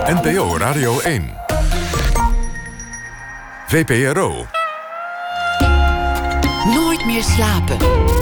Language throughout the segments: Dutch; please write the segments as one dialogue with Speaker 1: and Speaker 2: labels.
Speaker 1: NPO Radio 1. VPRO.
Speaker 2: Nooit meer slapen.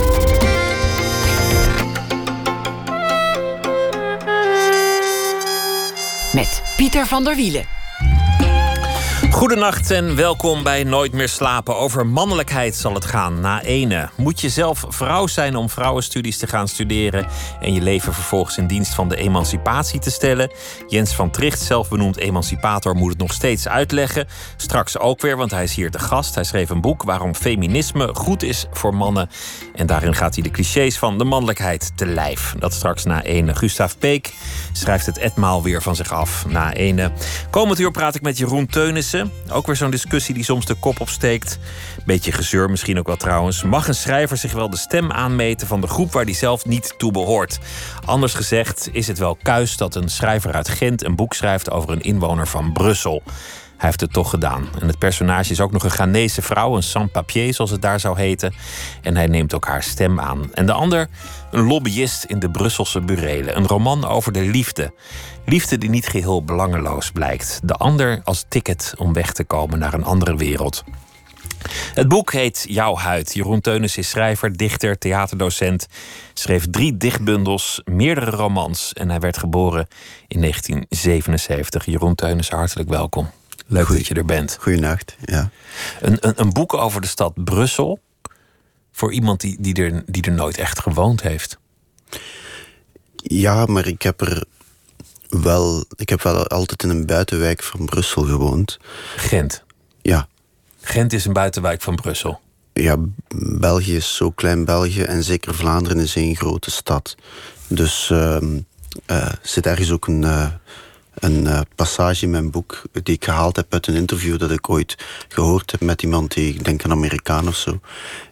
Speaker 2: Met Pieter van der Wielen.
Speaker 3: Goedenacht en welkom bij Nooit meer slapen. Over mannelijkheid zal het gaan na ene. Moet je zelf vrouw zijn om vrouwenstudies te gaan studeren en je leven vervolgens in dienst van de emancipatie te stellen? Jens van Tricht, zelfbenoemd emancipator, moet het nog steeds uitleggen. Straks ook weer, want hij is hier te gast. Hij schreef een boek waarom feminisme goed is voor mannen. En daarin gaat hij de clichés van de mannelijkheid te lijf. Dat straks na ene. Gustav Peek schrijft het etmaal weer van zich af na ene. Komend uur praat ik met Jeroen Teunissen. Ook weer zo'n discussie die soms de kop opsteekt. Beetje gezeur misschien ook wel trouwens. Mag een schrijver zich wel de stem aanmeten van de groep waar hij zelf niet toe behoort? Anders gezegd, is het wel kuis dat een schrijver uit Gent een boek schrijft over een inwoner van Brussel? Hij heeft het toch gedaan. En het personage is ook nog een Ghanese vrouw, een sans-papier zoals het daar zou heten. En hij neemt ook haar stem aan. En de ander, een lobbyist in de Brusselse burelen. Een roman over de liefde. Liefde die niet geheel belangeloos blijkt. De ander als ticket om weg te komen naar een andere wereld. Het boek heet Jouw huid. Jeroen Teunissen is schrijver, dichter, theaterdocent. Schreef 3 dichtbundels, meerdere romans. En hij werd geboren in 1977. Jeroen Teunissen, hartelijk welkom. Leuk dat je er bent.
Speaker 4: Goeienacht, ja.
Speaker 3: Een boek over de stad Brussel. Voor iemand die er nooit echt gewoond heeft.
Speaker 4: Ja, maar ik heb wel altijd in een buitenwijk van Brussel gewoond.
Speaker 3: Gent?
Speaker 4: Ja.
Speaker 3: Gent is een buitenwijk van Brussel?
Speaker 4: Ja, België is zo klein België en zeker Vlaanderen is één grote stad. Dus zit ergens ook een passage in mijn boek die ik gehaald heb uit een interview dat ik ooit gehoord heb met iemand die, ik denk een Amerikaan of zo.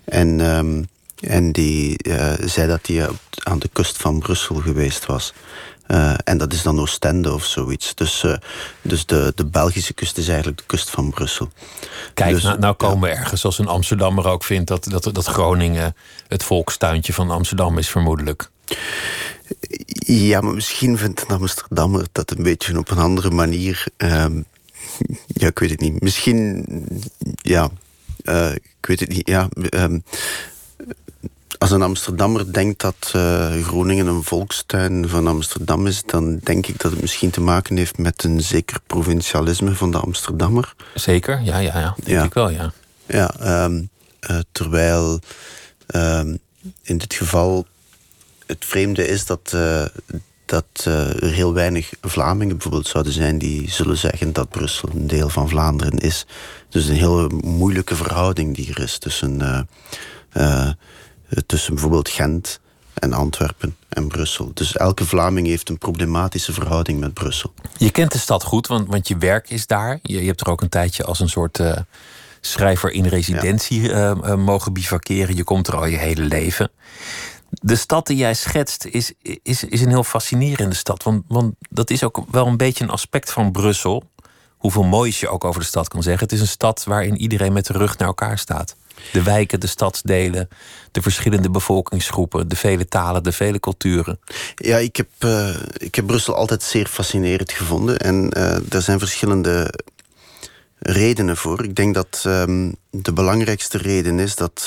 Speaker 4: En die zei dat hij aan de kust van Brussel geweest was. En dat is dan Oostende of zoiets. Dus de Belgische kust is eigenlijk de kust van Brussel.
Speaker 3: Kijk,
Speaker 4: dus,
Speaker 3: nou komen we ergens, zoals een Amsterdammer ook vindt dat Groningen het volkstuintje van Amsterdam is, vermoedelijk.
Speaker 4: Ja, maar misschien vindt een Amsterdammer dat een beetje op een andere manier. Ja, ik weet het niet. Misschien, ja, ik weet het niet. Ja, als een Amsterdammer denkt dat Groningen een volkstuin van Amsterdam is, dan denk ik dat het misschien te maken heeft met een zeker provincialisme van de Amsterdammer.
Speaker 3: Zeker, ja. Denk ik wel, ja.
Speaker 4: Ja, terwijl in dit geval het vreemde is dat er heel weinig Vlamingen bijvoorbeeld zouden zijn die zullen zeggen dat Brussel een deel van Vlaanderen is. Dus een hele moeilijke verhouding die er is tussen bijvoorbeeld Gent en Antwerpen en Brussel. Dus elke Vlaming heeft een problematische verhouding met Brussel.
Speaker 3: Je kent de stad goed, want je werk is daar. Je hebt er ook een tijdje als een soort schrijver in residentie mogen bivakeren. Je komt er al je hele leven. De stad die jij schetst is een heel fascinerende stad. Want dat is ook wel een beetje een aspect van Brussel. Hoeveel moois je ook over de stad kan zeggen. Het is een stad waarin iedereen met de rug naar elkaar staat. De wijken, de stadsdelen, de verschillende bevolkingsgroepen, de vele talen, de vele culturen. Ja,
Speaker 4: ik heb Brussel altijd zeer fascinerend gevonden. En er zijn verschillende redenen voor. Ik denk dat de belangrijkste reden is dat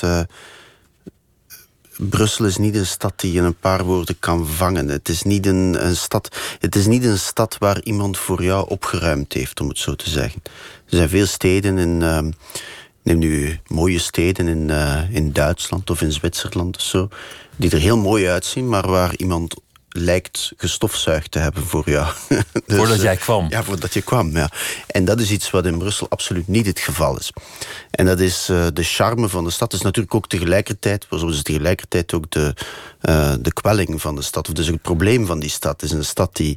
Speaker 4: Brussel is niet een stad die je in een paar woorden kan vangen. Het is niet een stad waar iemand voor jou opgeruimd heeft, om het zo te zeggen. Er zijn veel steden neem nu mooie steden in Duitsland of in Zwitserland of zo, die er heel mooi uitzien, maar waar iemand lijkt gestofzuigd te hebben voor jou. Dus,
Speaker 3: voordat jij kwam.
Speaker 4: Ja, voordat je kwam, ja. En dat is iets wat in Brussel absoluut niet het geval is. En dat is de charme van de stad. Het is natuurlijk ook tegelijkertijd ook de kwelling van de stad. Of dus het probleem van die stad. Het is een stad die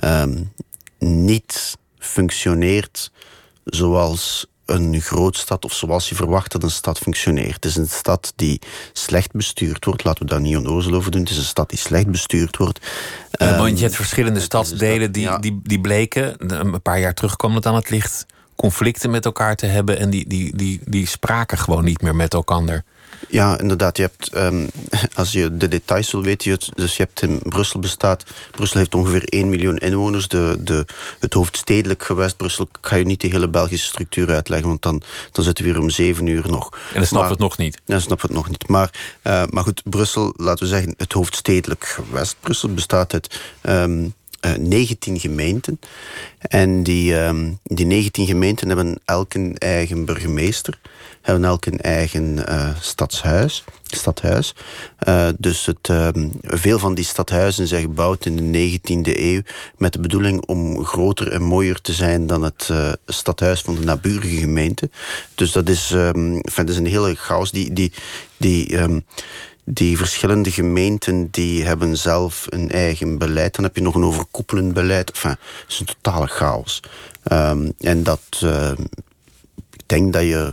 Speaker 4: niet functioneert zoals een grootstad of zoals je verwacht dat een stad functioneert. Het is een stad die slecht bestuurd wordt. Laten we daar niet onnozel over doen. Het is een stad die slecht bestuurd wordt.
Speaker 3: Want je hebt verschillende stadsdelen die bleken, een paar jaar terug kwam het aan het licht, conflicten met elkaar te hebben en die spraken gewoon niet meer met elkaar.
Speaker 4: Ja, inderdaad. Je hebt, als je de details wil weten, dus je hebt in Brussel Brussel heeft ongeveer 1 miljoen inwoners. Het hoofdstedelijk gewest Brussel, ik ga je niet de hele Belgische structuur uitleggen, want dan zitten we hier om 7 uur nog.
Speaker 3: En dan snappen we het nog niet.
Speaker 4: Ja, dan snappen we het nog niet. Maar goed, Brussel, laten we zeggen, het hoofdstedelijk gewest Brussel bestaat uit 19 gemeenten. En die 19 gemeenten hebben elk een eigen burgemeester, hebben elk een eigen stadhuis. Dus veel van die stadhuizen zijn gebouwd in de 19e eeuw met de bedoeling om groter en mooier te zijn dan het stadhuis van de naburige gemeente. Dus dat is een hele chaos. Die verschillende gemeenten die hebben zelf een eigen beleid. Dan heb je nog een overkoepelend beleid. Enfin, het is een totale chaos. En dat... ik denk dat je...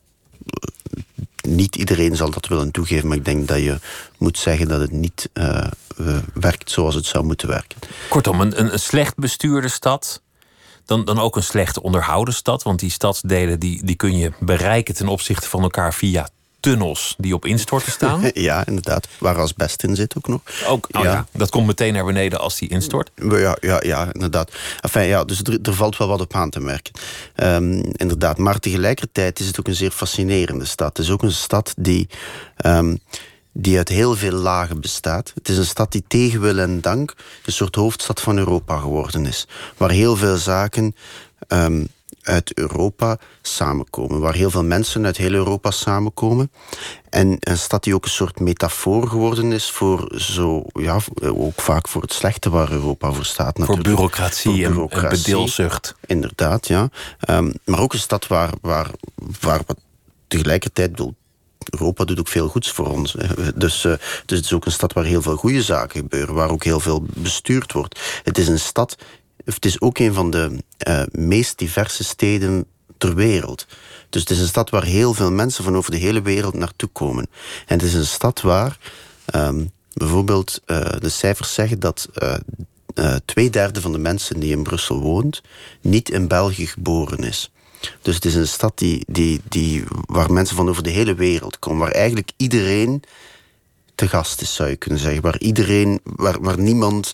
Speaker 4: Niet iedereen zal dat willen toegeven, maar ik denk dat je moet zeggen dat het niet werkt zoals het zou moeten werken.
Speaker 3: Kortom, een slecht bestuurde stad, dan ook een slecht onderhouden stad. Want die stadsdelen die kun je bereiken ten opzichte van elkaar via tunnels die op instorten staan.
Speaker 4: Ja, inderdaad. Waar asbest in zit ook nog.
Speaker 3: Ja, dat komt meteen naar beneden als die instort.
Speaker 4: Ja, inderdaad. Enfin, ja, dus er valt wel wat op aan te merken. Inderdaad. Maar tegelijkertijd is het ook een zeer fascinerende stad. Het is ook een stad die uit heel veel lagen bestaat. Het is een stad die tegen wil en dank een soort hoofdstad van Europa geworden is. Waar heel veel zaken uit Europa samenkomen. Waar heel veel mensen uit heel Europa samenkomen. En een stad die ook een soort metafoor geworden is voor ook vaak voor het slechte waar Europa voor staat.
Speaker 3: Voor bureaucratie en bedeelzucht.
Speaker 4: Inderdaad, ja. Maar ook een stad waar tegelijkertijd... Europa doet ook veel goeds voor ons. Dus het is ook een stad waar heel veel goede zaken gebeuren. Waar ook heel veel bestuurd wordt. Het is ook een van de meest diverse steden ter wereld. Dus het is een stad waar heel veel mensen van over de hele wereld naartoe komen. En het is een stad waar bijvoorbeeld de cijfers zeggen dat 2/3 van de mensen die in Brussel woont niet in België geboren is. Dus het is een stad waar mensen van over de hele wereld komen. Waar eigenlijk iedereen te gast is, zou je kunnen zeggen. Waar niemand...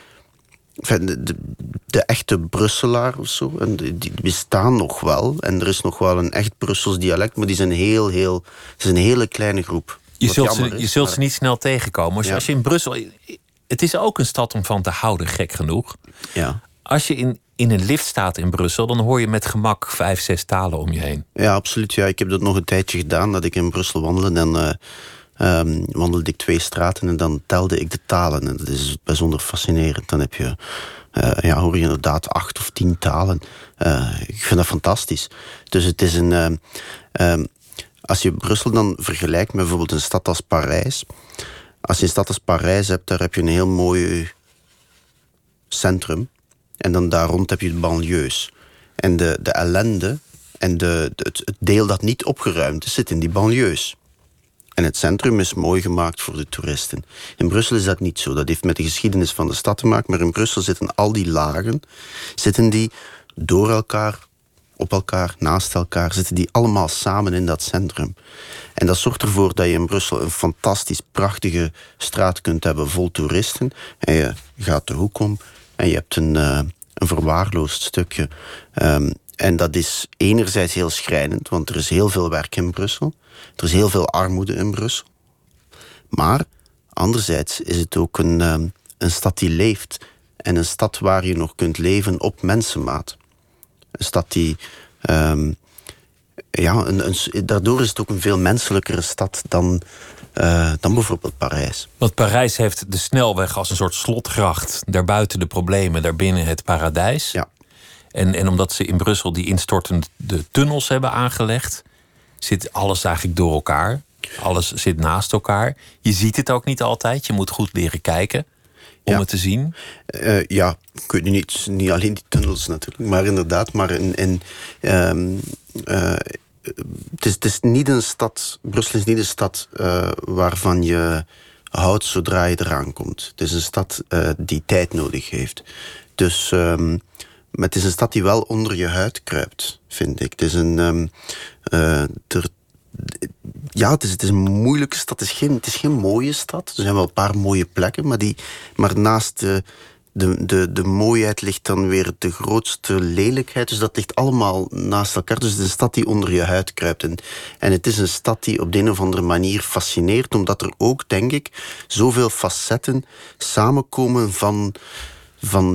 Speaker 4: De echte Brusselaar of zo, en die bestaan nog wel. En er is nog wel een echt Brussels dialect, maar die zijn het is een hele kleine groep.
Speaker 3: Je zult ze niet snel tegenkomen. Als je in Brussel... Het is ook een stad om van te houden, gek genoeg.
Speaker 4: Ja.
Speaker 3: Als je in een lift staat in Brussel, dan hoor je met gemak 5-6 talen om je heen.
Speaker 4: Ja, absoluut. Ja. Ik heb dat nog een tijdje gedaan, dat ik in Brussel wandelde. En wandelde ik 2 straten en dan telde ik de talen. En dat is bijzonder fascinerend. Dan heb je, hoor je inderdaad 8 of 10 talen. Ik vind dat fantastisch. Dus het is als je Brussel dan vergelijkt met bijvoorbeeld een stad als Parijs. Als je een stad als Parijs hebt, daar heb je een heel mooi centrum. En dan daar rond heb je de banlieues. En de ellende en het deel dat niet opgeruimd is, zit in die banlieues. En het centrum is mooi gemaakt voor de toeristen. In Brussel is dat niet zo. Dat heeft met de geschiedenis van de stad te maken. Maar in Brussel zitten al die lagen, door elkaar, op elkaar, naast elkaar, zitten die allemaal samen in dat centrum. En dat zorgt ervoor dat je in Brussel een fantastisch prachtige straat kunt hebben vol toeristen. En je gaat de hoek om en je hebt een verwaarloosd stukje. En dat is enerzijds heel schrijnend, want er is heel veel werk in Brussel. Er is heel veel armoede in Brussel. Maar anderzijds is het ook een stad die leeft. En een stad waar je nog kunt leven op mensenmaat. Een stad die... daardoor is het ook een veel menselijkere stad dan bijvoorbeeld Parijs.
Speaker 3: Want Parijs heeft de snelweg als een soort slotgracht. Daarbuiten de problemen, daarbinnen het paradijs.
Speaker 4: Ja.
Speaker 3: En omdat ze in Brussel die instortende tunnels hebben aangelegd, zit alles eigenlijk door elkaar. Alles zit naast elkaar. Je ziet het ook niet altijd. Je moet goed leren kijken om het te zien.
Speaker 4: Ik weet niet alleen die tunnels natuurlijk, maar inderdaad. Maar het is niet een stad. Brussel is niet een stad waarvan je houdt zodra je eraan komt. Het is een stad die tijd nodig heeft. Dus maar het is een stad die wel onder je huid kruipt, vind ik. Het is ja, het is een moeilijke stad. Het is geen mooie stad. Er zijn wel een paar mooie plekken, maar naast de mooiheid ligt dan weer de grootste lelijkheid. Dus dat ligt allemaal naast elkaar. Dus het is een stad die onder je huid kruipt. En het is een stad die op de een of andere manier fascineert, omdat er ook, denk ik, zoveel facetten samenkomen van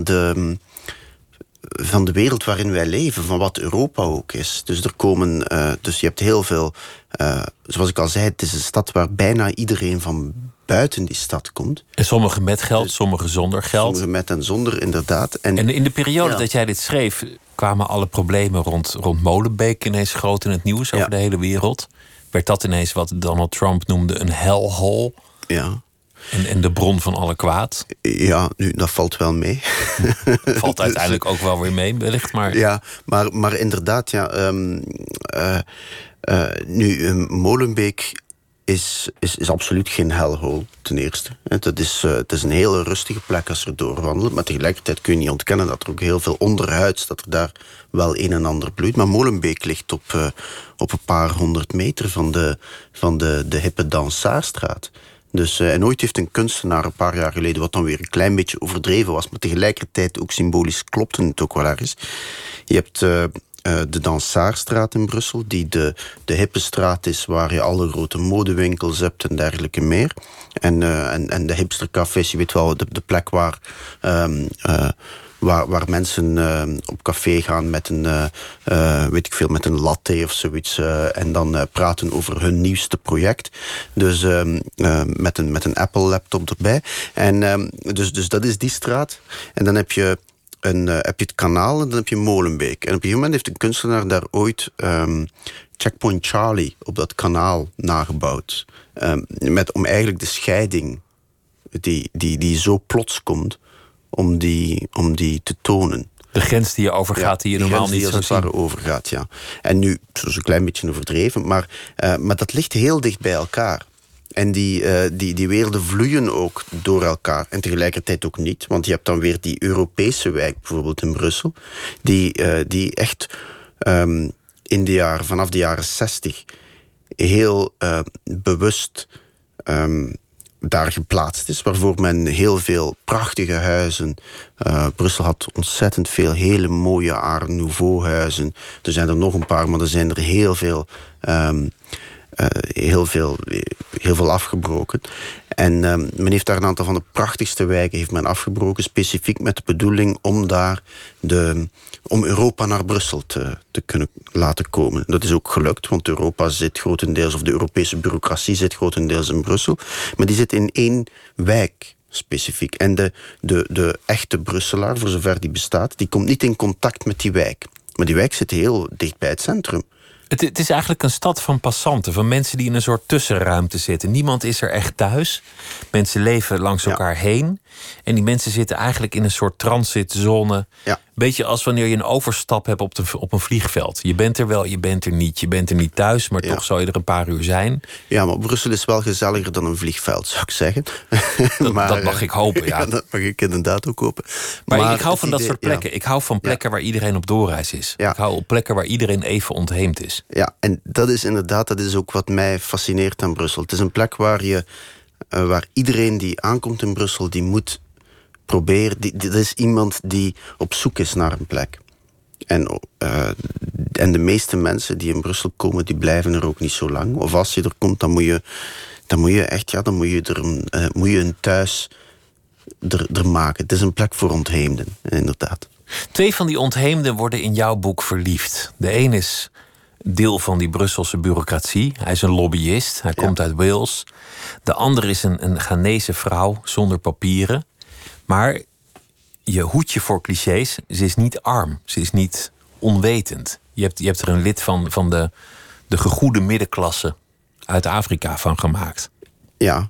Speaker 4: de wereld waarin wij leven, van wat Europa ook is. Dus dus je hebt heel veel, zoals ik al zei, het is een stad waar bijna iedereen van buiten die stad komt.
Speaker 3: En sommigen met geld, sommigen zonder geld.
Speaker 4: Sommigen met en zonder, inderdaad.
Speaker 3: En in de periode dat jij dit schreef, kwamen alle problemen rond Molenbeek ineens groot in het nieuws over de hele wereld. Werd dat ineens wat Donald Trump noemde een hellhole?
Speaker 4: Ja.
Speaker 3: En de bron van alle kwaad?
Speaker 4: Ja, nu, dat valt wel mee.
Speaker 3: Valt uiteindelijk ook wel weer mee, wellicht. Maar...
Speaker 4: Ja, maar inderdaad, ja. Molenbeek is absoluut geen hellhole, ten eerste. Het is een hele rustige plek als er doorwandelt, maar tegelijkertijd kun je niet ontkennen dat er ook heel veel onderhuids, dat er daar wel een en ander bloeit. Maar Molenbeek ligt op een paar 100 meter van de hippe Dansaarstraat. Dus, en ooit heeft een kunstenaar een paar jaar geleden, wat dan weer een klein beetje overdreven was, maar tegelijkertijd ook symbolisch klopte het ook wel ergens. Je hebt de Dansaarstraat in Brussel, die de hippe straat is waar je alle grote modewinkels hebt en dergelijke meer. En de hipstercafés, je weet wel, de plek waar mensen op café gaan met met een latte of zoiets. En dan praten over hun nieuwste project. Dus met een Apple laptop erbij. En dus dat is die straat. En dan heb je het kanaal en dan heb je Molenbeek. En op een gegeven moment heeft een kunstenaar daar ooit Checkpoint Charlie op dat kanaal nagebouwd. Om eigenlijk de scheiding die zo plots komt, om die te tonen.
Speaker 3: De grens die je overgaat, die je normaal niet zou zien.
Speaker 4: Overgaat, ja. En nu, het is een klein beetje overdreven, maar dat ligt heel dicht bij elkaar. En die werelden vloeien ook door elkaar. En tegelijkertijd ook niet. Want je hebt dan weer die Europese wijk, bijvoorbeeld in Brussel, die echt vanaf de jaren 60 heel bewust daar geplaatst is, waarvoor men heel veel prachtige huizen. Brussel had ontzettend veel hele mooie Art Nouveau huizen. Er zijn er nog een paar, maar er zijn er heel veel afgebroken. En men heeft daar een aantal van de prachtigste wijken heeft men afgebroken, specifiek met de bedoeling om daar om Europa naar Brussel te kunnen laten komen. Dat is ook gelukt, want Europa zit grotendeels, of de Europese bureaucratie zit grotendeels in Brussel, maar die zit in één wijk specifiek. En de echte Brusselaar, voor zover die bestaat, die komt niet in contact met die wijk. Maar die wijk zit heel dicht bij het centrum.
Speaker 3: Het is eigenlijk een stad van passanten, van mensen die in een soort tussenruimte zitten. Niemand is er echt thuis. Mensen leven langs elkaar heen. En die mensen zitten eigenlijk in een soort transitzone. Ja. Beetje als wanneer je een overstap hebt op een vliegveld. Je bent er wel, je bent er niet. Je bent er niet thuis, maar toch zou je er een paar uur zijn. Ja,
Speaker 4: maar Brussel is wel gezelliger dan een vliegveld, zou ik zeggen.
Speaker 3: Dat mag ik hopen, ja.
Speaker 4: Dat mag ik inderdaad ook hopen.
Speaker 3: Maar ik hou van dat soort plekken. Ik hou van plekken waar iedereen op doorreis is. Ja. Ik hou op plekken waar iedereen even ontheemd is.
Speaker 4: Ja, en dat is ook wat mij fascineert aan Brussel. Het is een plek waar iedereen die aankomt in Brussel, die moet proberen. Er is iemand die op zoek is naar een plek. En de meeste mensen die in Brussel komen, die blijven er ook niet zo lang. Of als je er komt, dan moet je een thuis er maken. Het is een plek voor ontheemden, inderdaad.
Speaker 3: 2 van die ontheemden worden in jouw boek verliefd. De een is deel van die Brusselse bureaucratie. Hij is een lobbyist. Hij komt uit Wales. De andere is een Ghanese vrouw zonder papieren. Maar je hoedt je voor clichés. Ze is niet arm. Ze is niet onwetend. Je hebt er een lid van de gegoede middenklasse uit Afrika van gemaakt.
Speaker 4: Ja.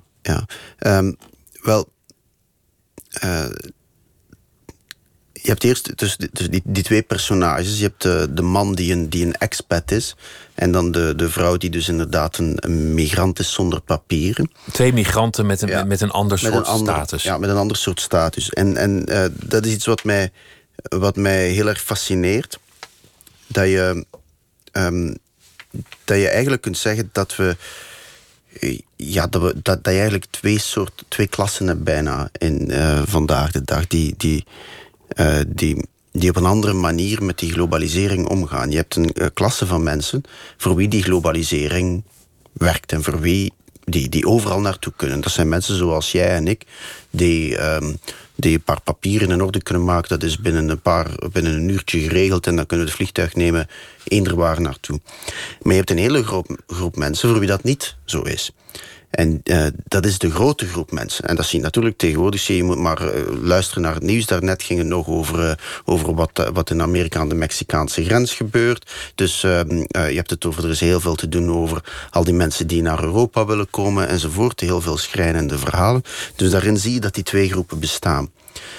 Speaker 4: Je hebt eerst dus die 2 personages. Je hebt de man die een expat is. En dan de vrouw die dus inderdaad een migrant is zonder papieren.
Speaker 3: 2 migranten met een ander soort status.
Speaker 4: Ja, met een ander soort status. En dat is iets wat mij heel erg fascineert. Dat je je eigenlijk kunt zeggen dat we... Ja, dat je eigenlijk twee klassen hebt bijna in vandaag de dag. Die op een andere manier met die globalisering omgaan. Je hebt een klasse van mensen voor wie die globalisering werkt en voor wie die overal naartoe kunnen. Dat zijn mensen zoals jij en ik, die een paar papieren in orde kunnen maken. Dat is binnen een uurtje geregeld en dan kunnen we het vliegtuig nemen eenderwaar naartoe. Maar je hebt een hele groep mensen voor wie dat niet zo is. En dat is de grote groep mensen. En dat zie je natuurlijk tegenwoordig. Je moet maar luisteren naar het nieuws. Daarnet ging het nog over wat in Amerika aan de Mexicaanse grens gebeurt. Dus je hebt het over... Er is heel veel te doen over al die mensen die naar Europa willen komen enzovoort. Heel veel schrijnende verhalen. Dus daarin zie je dat die twee groepen bestaan.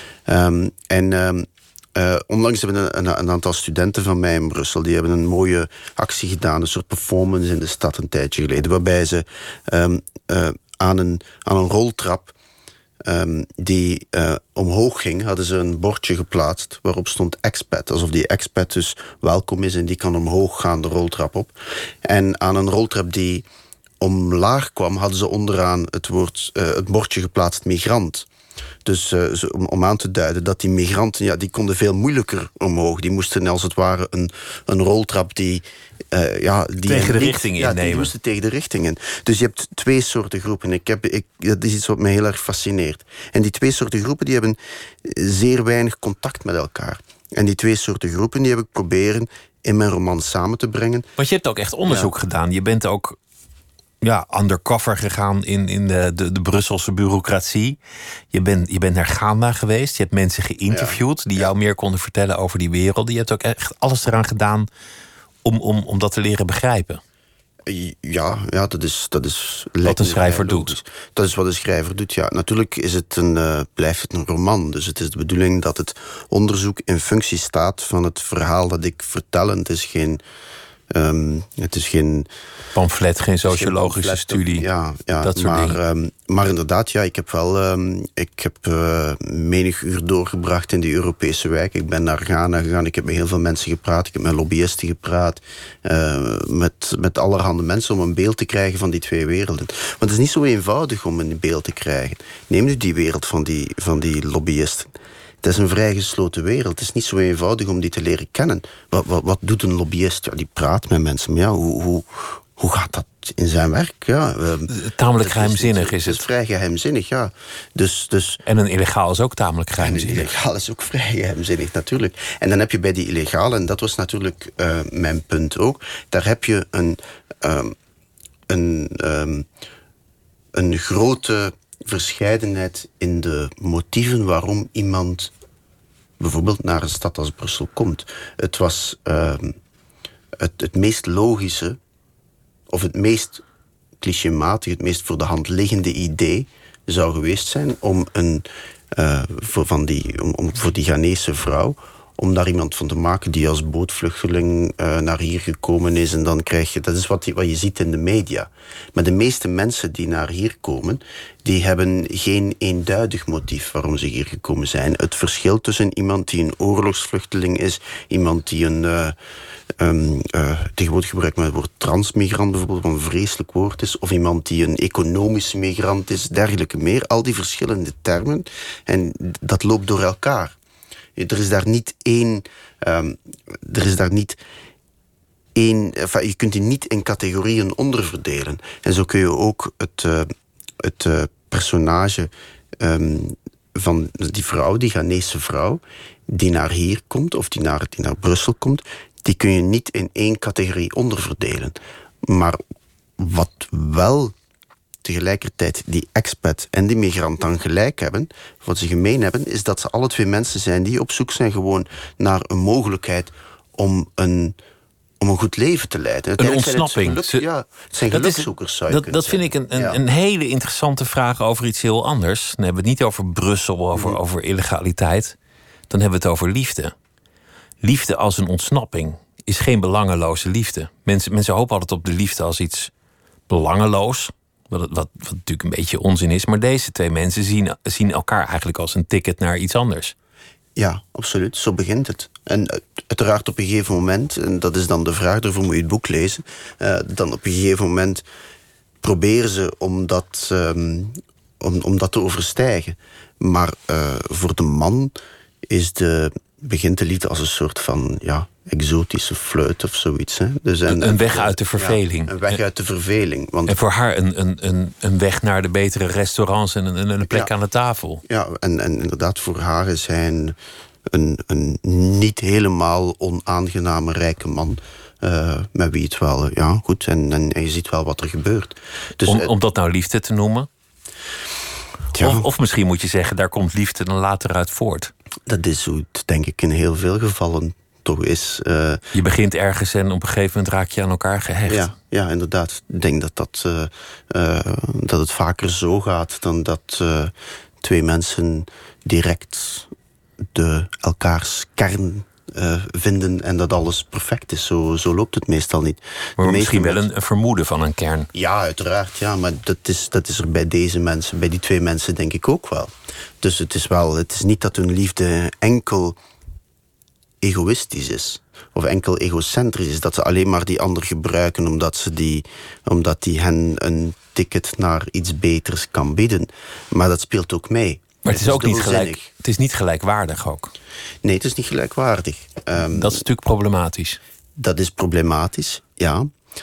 Speaker 4: Onlangs hebben een aantal studenten van mij in Brussel... die hebben een mooie actie gedaan, een soort performance in de stad een tijdje geleden... waarbij ze aan een roltrap die omhoog ging... hadden ze een bordje geplaatst waarop stond expat. Alsof die expat dus welkom is en die kan omhoog gaan de roltrap op. En aan een roltrap die omlaag kwam... hadden ze onderaan het bordje geplaatst migrant... Dus om aan te duiden dat die migranten... die konden veel moeilijker omhoog. Die moesten als het ware een roltrap die
Speaker 3: tegen de richting innemen.
Speaker 4: Ja, die moesten tegen de richting in. Dus je hebt twee soorten groepen. Dat is iets wat mij heel erg fascineert. En die twee soorten groepen die hebben zeer weinig contact met elkaar. En die twee soorten groepen die heb ik proberen in mijn roman samen te brengen.
Speaker 3: Want je hebt ook echt onderzoek gedaan. Je bent ook... undercover gegaan in de Brusselse bureaucratie. Je bent naar Ghana geweest. Je hebt mensen geïnterviewd die jou meer konden vertellen over die wereld. Je hebt ook echt alles eraan gedaan om dat te leren begrijpen.
Speaker 4: Ja, dat is
Speaker 3: wat een schrijver doet.
Speaker 4: Dat is wat een schrijver doet, ja. Natuurlijk blijft het een roman. Dus het is de bedoeling dat het onderzoek in functie staat van het verhaal dat ik vertel. En het is geen
Speaker 3: pamflet, geen sociologische studie.
Speaker 4: Ja,
Speaker 3: dat soort dingen.
Speaker 4: Maar inderdaad, ja, ik heb menig uur doorgebracht in die Europese wijk. Ik ben naar Ghana gegaan, ik heb met heel veel mensen gepraat. Ik heb met lobbyisten gepraat. Met allerhande mensen om een beeld te krijgen van die twee werelden. Want het is niet zo eenvoudig om een beeld te krijgen. Neem nu die wereld van die lobbyisten. Het is een vrij gesloten wereld. Het is niet zo eenvoudig om die te leren kennen. Wat doet een lobbyist? Ja, die praat met mensen. Maar ja, hoe gaat dat in zijn werk? Ja,
Speaker 3: tamelijk geheimzinnig is het.
Speaker 4: Het is vrij geheimzinnig, ja. Dus,
Speaker 3: en een illegaal is ook tamelijk geheimzinnig.
Speaker 4: En een illegaal is ook vrij geheimzinnig, natuurlijk. En dan heb je bij die illegale, en dat was natuurlijk mijn punt ook... daar heb je een grote verscheidenheid in de motieven waarom iemand bijvoorbeeld naar een stad als Brussel komt. Het was het meest logische, of het meest clichématig, het meest voor de hand liggende idee zou geweest zijn om voor die Ghanese vrouw, om daar iemand van te maken die als bootvluchteling naar hier gekomen is. En dan krijg je... Dat is wat je ziet in de media. Maar de meeste mensen die naar hier komen, die hebben geen eenduidig motief waarom ze hier gekomen zijn. Het verschil tussen iemand die een oorlogsvluchteling is, iemand die tegenwoordig gebruikt men het woord transmigrant bijvoorbeeld, wat een vreselijk woord is, of iemand die een economische migrant is, dergelijke meer. Al die verschillende termen. En dat loopt door elkaar. Er is daar niet één... je kunt die niet in categorieën onderverdelen. En zo kun je ook het personage van die vrouw, die Ghanese vrouw, die naar hier komt, of die naar Brussel komt, die kun je niet in één categorie onderverdelen. Maar wat wel tegelijkertijd die expat en die migrant dan gelijk hebben, wat ze gemeen hebben, is dat ze alle twee mensen zijn die op zoek zijn gewoon naar een mogelijkheid om een goed leven te leiden.
Speaker 3: Een ontsnapping.
Speaker 4: Het zijn gelukzoekers, zou je
Speaker 3: dat vind ik een hele interessante vraag over iets heel anders. Dan hebben we het niet over Brussel, over illegaliteit. Dan hebben we het over liefde. Liefde als een ontsnapping is geen belangeloze liefde. Mensen hopen altijd op de liefde als iets belangeloos. Wat natuurlijk een beetje onzin is. Maar deze twee mensen zien elkaar eigenlijk als een ticket naar iets anders.
Speaker 4: Ja, absoluut. Zo begint het. En uiteraard op een gegeven moment, en dat is dan de vraag, daarvoor moet je het boek lezen, dan op een gegeven moment proberen ze om dat te overstijgen. Maar voor de man begint de liefde als een soort van exotische fluit of zoiets. Hè. Dus
Speaker 3: een weg uit de verveling.
Speaker 4: Ja, een weg uit de verveling. Want,
Speaker 3: en voor haar een weg naar de betere restaurants en een plek aan de tafel.
Speaker 4: Ja, en inderdaad, voor haar is hij een niet helemaal onaangename rijke man. Met wie het wel, goed. En je ziet wel wat er gebeurt. Dus,
Speaker 3: om dat nou liefde te noemen? Of misschien moet je zeggen, daar komt liefde dan later uit voort.
Speaker 4: Dat is hoe het, denk ik, in heel veel gevallen toch is.
Speaker 3: Je begint ergens en op een gegeven moment raak je aan elkaar gehecht.
Speaker 4: Ja, inderdaad. Ik denk dat het vaker zo gaat dan dat twee mensen direct elkaars kern vinden en dat alles perfect is. Zo loopt het meestal niet.
Speaker 3: Maar misschien wel een vermoeden van een kern.
Speaker 4: Ja, uiteraard. Ja, maar dat is er bij die twee mensen denk ik ook wel. Dus het is niet dat hun liefde enkel egoïstisch is. Of enkel egocentrisch is. Dat ze alleen maar die ander gebruiken omdat die hen een ticket naar iets beters kan bieden. Maar dat speelt ook mee.
Speaker 3: Maar het is ook niet gelijk. Het is niet gelijkwaardig ook.
Speaker 4: Nee, het is niet gelijkwaardig.
Speaker 3: Dat is natuurlijk problematisch.
Speaker 4: Dat is problematisch, ja.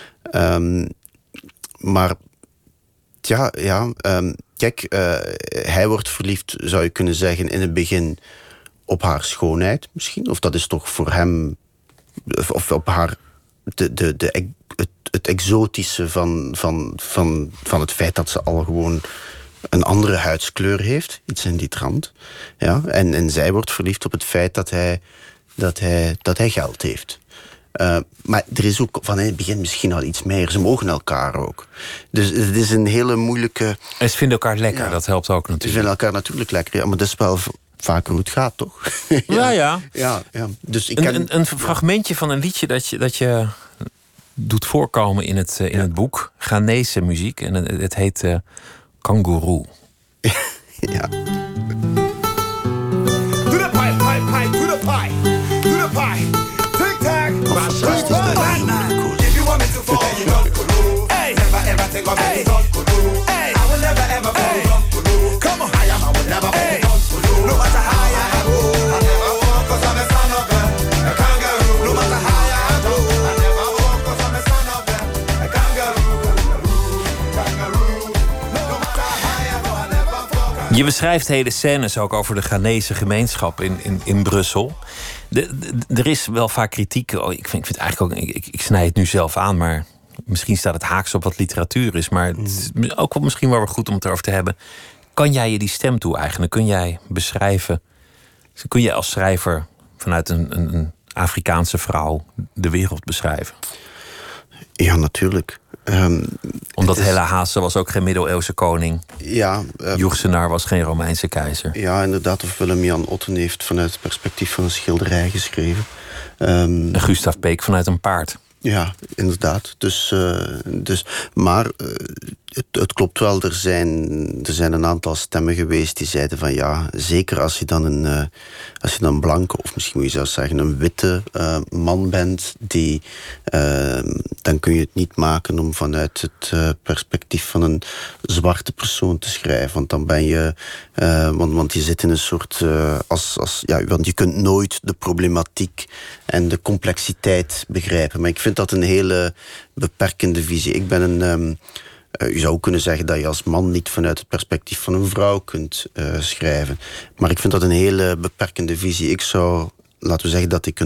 Speaker 4: Maar kijk, hij wordt verliefd, zou je kunnen zeggen, in het begin op haar schoonheid misschien. Of dat is toch voor hem, of op haar, het exotische van het feit dat ze al gewoon een andere huidskleur heeft. Iets in die trant. Ja? En zij wordt verliefd op het feit dat hij geld heeft. Maar er is ook van in het begin misschien al iets meer. Ze mogen elkaar ook. Dus het is een hele moeilijke...
Speaker 3: En ze vinden elkaar lekker, dat helpt ook natuurlijk.
Speaker 4: Ze vinden elkaar natuurlijk lekker, ja, maar dat is wel vaker hoe het gaat, toch?
Speaker 3: Ja.
Speaker 4: Dus
Speaker 3: een fragmentje van een liedje dat je doet voorkomen in het boek. Ghanese muziek. En het heet Kangoeroe.
Speaker 4: Ja.
Speaker 5: Do the pipe, pipe, pipe, do the pipe, do the pipe.
Speaker 4: Fantastisch dat je nummer gekozen.
Speaker 5: If you want me to fall, you don't. Hey, never ever take off. Hey, hey, I will never ever fall. Come on, I will never fall. No matter how I go, I never walk 'cause I'm a son of a kangaroo. No matter how I go, I never walk 'cause I'm a son of a kangaroo. No matter how I go, I never fall.
Speaker 3: Je beschrijft hele scènes ook over de Ghanese gemeenschap in Brussel. Er is wel vaak kritiek. Ik vind eigenlijk ook. Ik snij het nu zelf aan, maar misschien staat het haaks op wat literatuur is. Maar het is ook wel misschien wel weer goed om het erover te hebben. Kan jij je die stem toe-eigenen? Kun jij beschrijven? Kun jij als schrijver vanuit een Afrikaanse vrouw de wereld beschrijven?
Speaker 4: Ja, natuurlijk.
Speaker 3: Omdat Hella Haase was ook geen middeleeuwse koning.
Speaker 4: Ja.
Speaker 3: Joegsenaar was geen Romeinse keizer.
Speaker 4: Ja, inderdaad. Of Willem-Jan Otten heeft vanuit het perspectief van een schilderij geschreven.
Speaker 3: En Gustav Peek vanuit een paard.
Speaker 4: Ja, inderdaad. Maar het klopt wel. Er zijn een aantal stemmen geweest die zeiden van ja, zeker als je dan een blanke, of misschien moet je zelfs zeggen een witte man bent, dan kun je het niet maken om vanuit het perspectief van een zwarte persoon te schrijven. Want dan ben je, want je zit in een soort, want je kunt nooit de problematiek en de complexiteit begrijpen. Maar ik vind dat een hele beperkende visie. Ik ben je zou kunnen zeggen dat je als man niet vanuit het perspectief van een vrouw kunt schrijven. Maar ik vind dat een hele beperkende visie. Ik zou, laten we zeggen dat ik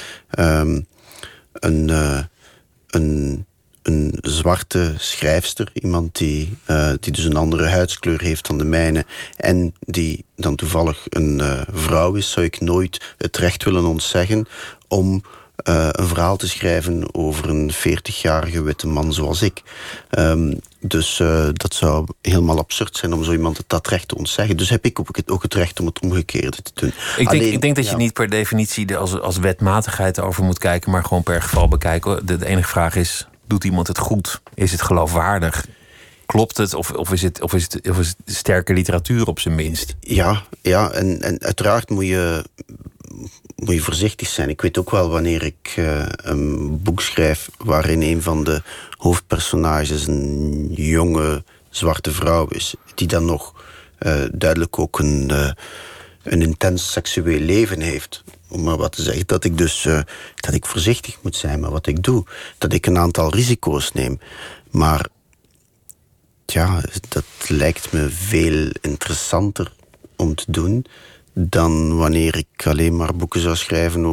Speaker 4: een zwarte schrijfster, iemand die dus een andere huidskleur heeft dan de mijne en die dan toevallig een vrouw is, zou ik nooit het recht willen ontzeggen om een verhaal te schrijven over een 40-jarige witte man zoals ik. Dus dat zou helemaal absurd zijn om zo iemand dat recht te ontzeggen. Dus heb ik ook het recht om het omgekeerde te doen.
Speaker 3: Ik denk dat je niet per definitie als wetmatigheid over moet kijken, maar gewoon per geval bekijken. De enige vraag is, doet iemand het goed? Is het geloofwaardig? Klopt het? Of is het sterke literatuur op zijn minst?
Speaker 4: Ja, en uiteraard moet moet je voorzichtig zijn. Ik weet ook wel wanneer ik een boek schrijf waarin een van de hoofdpersonages een jonge zwarte vrouw is, die dan nog duidelijk ook een intens seksueel leven heeft. Om maar wat te zeggen, dat ik dus dat ik voorzichtig moet zijn met wat ik doe. Dat ik een aantal risico's neem. Maar ja, dat lijkt me veel interessanter om te doen dan wanneer ik alleen maar boeken zou schrijven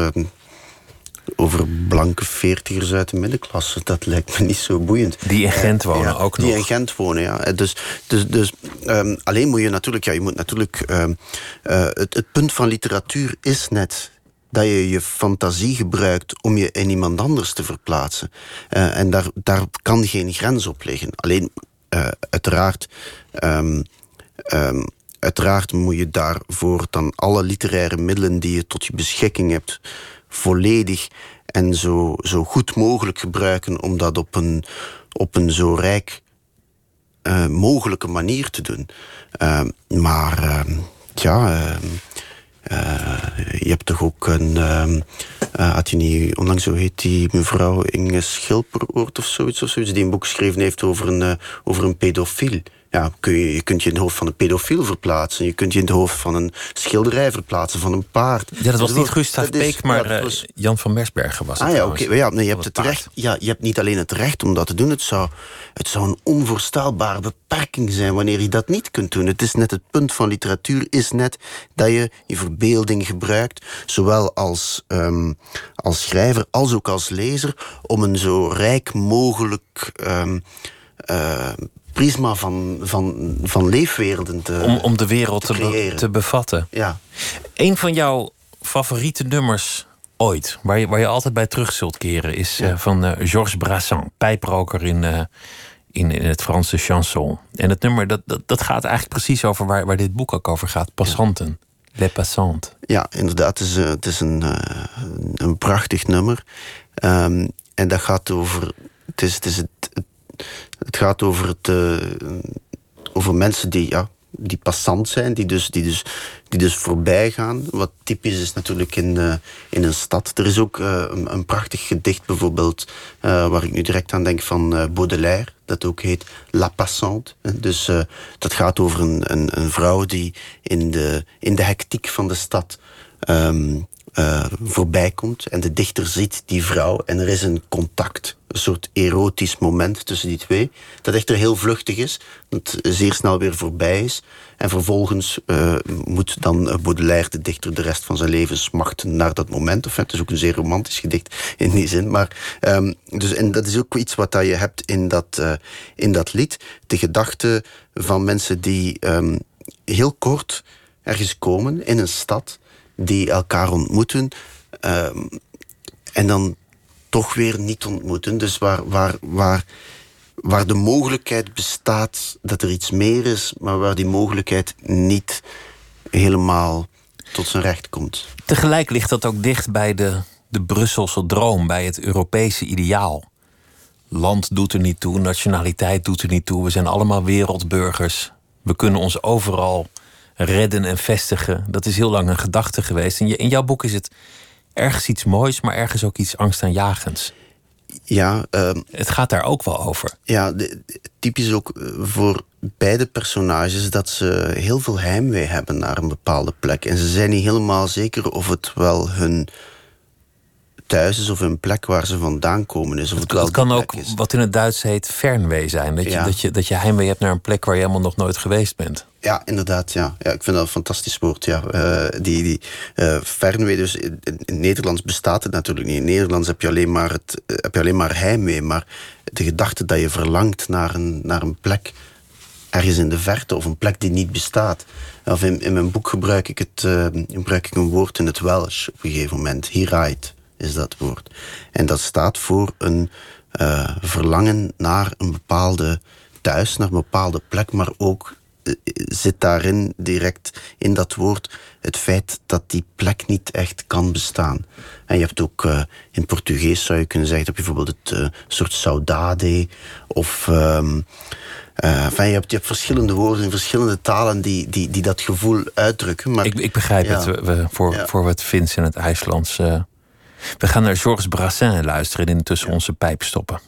Speaker 4: over blanke 40ers uit de middenklasse. Dat lijkt me niet zo boeiend.
Speaker 3: Die in Gent wonen ook nog.
Speaker 4: Die in Gent wonen, ja. Dus alleen moet je natuurlijk... Ja, je moet natuurlijk... Het punt van literatuur is net dat je je fantasie gebruikt om je in iemand anders te verplaatsen. En daar kan geen grens op liggen. Alleen, uiteraard moet je daarvoor dan alle literaire middelen die je tot je beschikking hebt volledig en zo goed mogelijk gebruiken om dat op een zo rijk mogelijke manier te doen. Je hebt toch ook had je niet onlangs, zo heet die mevrouw Inge Schilperoort of zoiets, die een boek geschreven heeft over een pedofiel. Ja, je kunt je in het hoofd van een pedofiel verplaatsen. Je kunt je in het hoofd van een schilderij verplaatsen, van een paard.
Speaker 3: Ja, dat was niet Gustav Peek, maar Jan van Mersbergen was het.
Speaker 4: Ah ja, oké. Ja, nee, je hebt het recht. Ja, je hebt niet alleen het recht om dat te doen. Het zou een onvoorstelbare beperking zijn wanneer je dat niet kunt doen. Het is net het punt van literatuur, is net dat je je verbeelding gebruikt, zowel als schrijver als ook als lezer, om een zo rijk mogelijk prisma van leefwerelden
Speaker 3: om de wereld
Speaker 4: te
Speaker 3: bevatten.
Speaker 4: Ja.
Speaker 3: Een van jouw favoriete nummers ooit, waar je altijd bij terug zult keren, is van Georges Brassens, pijproker in het Franse chanson. En het nummer, dat gaat eigenlijk precies over waar dit boek ook over gaat. Passanten. Les Passantes.
Speaker 4: Ja, inderdaad. Het is een prachtig nummer. En dat gaat over... Het gaat over mensen die passant zijn, die dus voorbij gaan. Wat typisch is natuurlijk in een stad. Er is ook een prachtig gedicht bijvoorbeeld, waar ik nu direct aan denk, van Baudelaire, dat ook heet La Passante. Dus dat gaat over een vrouw die in de hectiek van de stad voorbij komt en de dichter ziet die vrouw en er is een contact, een soort erotisch moment tussen die twee, dat echter heel vluchtig is, dat zeer snel weer voorbij is en vervolgens moet dan Baudelaire, de dichter, de rest van zijn leven smachten naar dat moment. Of het is ook een zeer romantisch gedicht in die zin, maar en dat is ook iets wat je hebt in dat lied, de gedachte van mensen die heel kort ergens komen in een stad, die elkaar ontmoeten en dan toch weer niet ontmoeten. Dus waar de mogelijkheid bestaat dat er iets meer is, maar waar die mogelijkheid niet helemaal tot zijn recht komt.
Speaker 3: Tegelijk ligt dat ook dicht bij de Brusselse droom, bij het Europese ideaal. Land doet er niet toe, nationaliteit doet er niet toe. We zijn allemaal wereldburgers. We kunnen ons overal redden en vestigen. Dat is heel lang een gedachte geweest. En in jouw boek is het ergens iets moois, maar ergens ook iets angstaanjagends.
Speaker 4: Ja.
Speaker 3: Het gaat daar ook wel over.
Speaker 4: Ja, typisch ook voor beide personages dat ze heel veel heimwee hebben naar een bepaalde plek. En ze zijn niet helemaal zeker of het wel hun thuis is of hun plek waar ze vandaan komen is. Of het
Speaker 3: kan ook is. Wat in het Duits heet fernwee zijn. Dat je heimwee hebt naar een plek waar je helemaal nog nooit geweest bent.
Speaker 4: Ja, inderdaad. Ja, ik vind dat een fantastisch woord. Ja. Fernwee, dus in het Nederlands bestaat het natuurlijk niet. In het Nederlands heb je alleen maar heimwee. Maar de gedachte dat je verlangt naar een plek ergens in de verte of een plek die niet bestaat. Of in mijn boek gebruik ik een woord in het Welsh op een gegeven moment. Hiraid is dat woord. En dat staat voor een verlangen naar een bepaalde thuis, naar een bepaalde plek, maar ook zit daarin direct in dat woord het feit dat die plek niet echt kan bestaan. En je hebt ook in Portugees zou je kunnen zeggen dat bijvoorbeeld het soort saudade of Je hebt verschillende woorden in verschillende talen die dat gevoel uitdrukken. Maar,
Speaker 3: ik begrijp het, voor wat Vins in het IJslands. We gaan naar Georges Brassens luisteren en intussen onze pijp stoppen.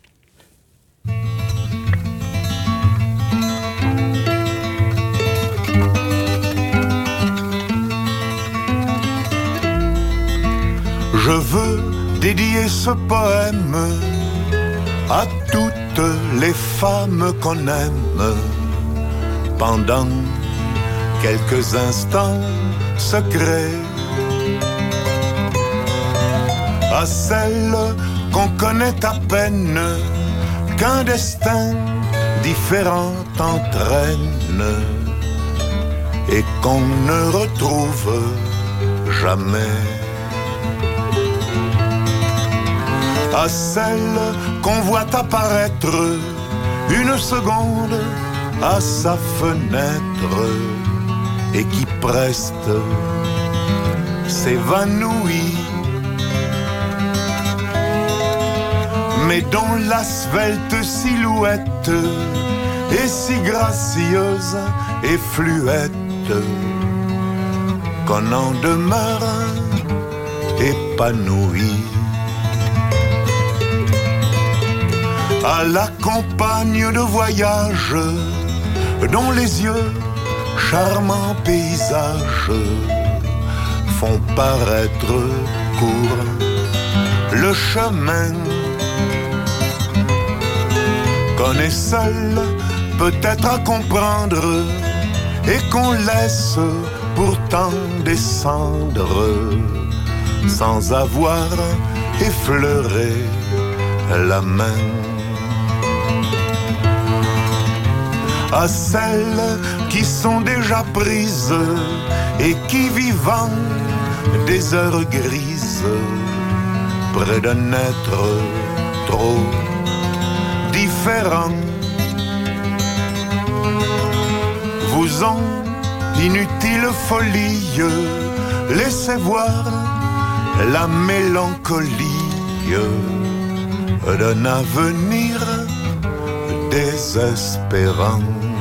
Speaker 5: Je veux dédier ce poème à toutes les femmes qu'on aime pendant quelques instants secrets, à celles qu'on connaît à peine, qu'un destin différent entraîne et qu'on ne retrouve jamais. À celle qu'on voit apparaître une seconde à sa fenêtre et qui preste s'évanouit, mais dont la svelte silhouette est si gracieuse et fluette qu'on en demeure épanoui. À la compagne de voyage, dont les yeux, charmants paysages, font paraître court le chemin, qu'on est seul peut-être à comprendre et qu'on laisse pourtant descendre sans avoir effleuré la main. À celles qui sont déjà prises et qui vivant des heures grises près d'un être trop différent vous ont inutile folie laissez voir la mélancolie d'un avenir désespérant.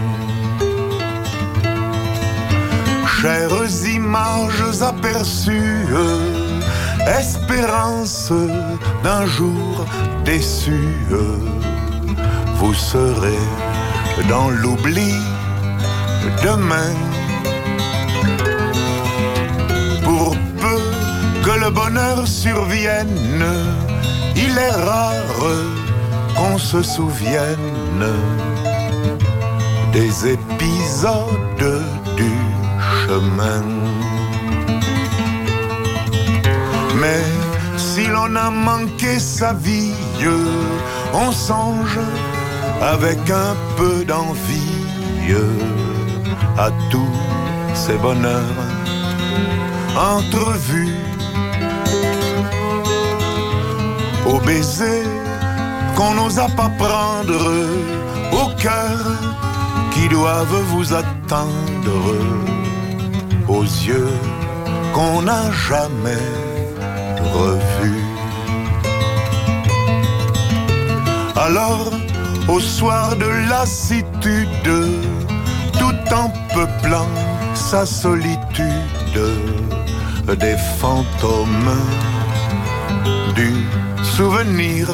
Speaker 5: Chères images aperçues, espérance d'un jour déçu, vous serez dans l'oubli demain. Pour peu que le bonheur survienne, il est rare qu'on se souvienne des épisodes du chemin. Mais si l'on a manqué sa vie, on songe avec un peu d'envie à tous ces bonheurs entrevus, aux baisers qu'on n'osa pas prendre, au cœur qui doivent vous attendre, aux yeux qu'on n'a jamais revus. Alors, au soir de lassitude, tout en peuplant sa solitude, des fantômes du souvenir,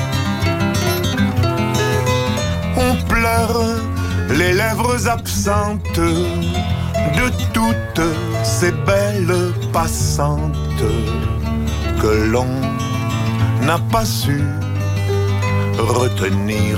Speaker 5: on pleure les lèvres absentes de toutes ces belles passantes que l'on n'a pas su retenir.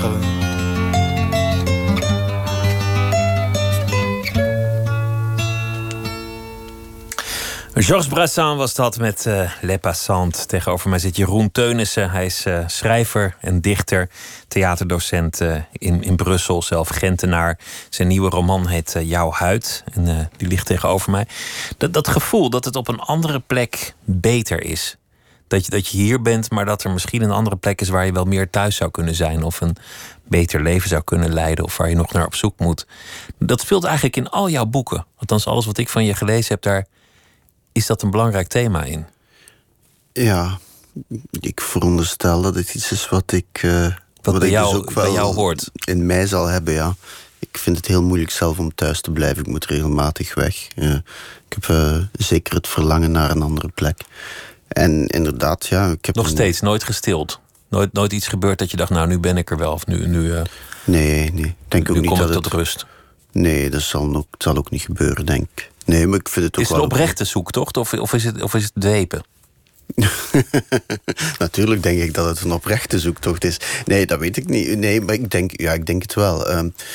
Speaker 3: Georges Brassens was dat met Les Passantes. Tegenover mij zit Jeroen Teunissen. Hij is schrijver en dichter, theaterdocent in Brussel, zelf Gentenaar. Zijn nieuwe roman heet Jouw Huid en die ligt tegenover mij. Dat gevoel dat het op een andere plek beter is. Dat je hier bent, maar dat er misschien een andere plek is waar je wel meer thuis zou kunnen zijn. Of een beter leven zou kunnen leiden. Of waar je nog naar op zoek moet. Dat speelt eigenlijk in al jouw boeken. Althans, alles wat ik van je gelezen heb, daar is dat een belangrijk thema in.
Speaker 4: Ja, ik veronderstel dat het iets is wat ik
Speaker 3: Wat bij
Speaker 4: ik
Speaker 3: jou,
Speaker 4: dus ook wel
Speaker 3: bij jou hoort.
Speaker 4: in mij zal hebben, ja. Ik vind het heel moeilijk zelf om thuis te blijven. Ik moet regelmatig weg. Ik heb zeker het verlangen naar een andere plek. En inderdaad, ja... Ik heb
Speaker 3: Nog steeds, nooit gestild? Nooit iets gebeurd dat je dacht, nou, nu ben ik er wel. Of nu
Speaker 4: Nee. Ik denk ook niet
Speaker 3: kom
Speaker 4: dat
Speaker 3: ik tot rust.
Speaker 4: Nee, dat zal ook niet gebeuren, denk ik. Nee, maar ik vind het ook
Speaker 3: is het een oprechte zoektocht of is het dwepen?
Speaker 4: Natuurlijk denk ik dat het een oprechte zoektocht is. Nee, dat weet ik niet. Nee, maar ik denk het wel.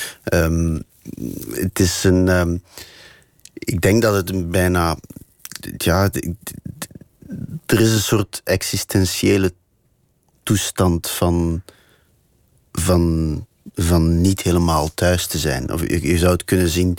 Speaker 4: Het is een... ik denk dat het een bijna... Ja, er is een soort existentiële toestand van niet helemaal thuis te zijn. Of je zou het kunnen zien...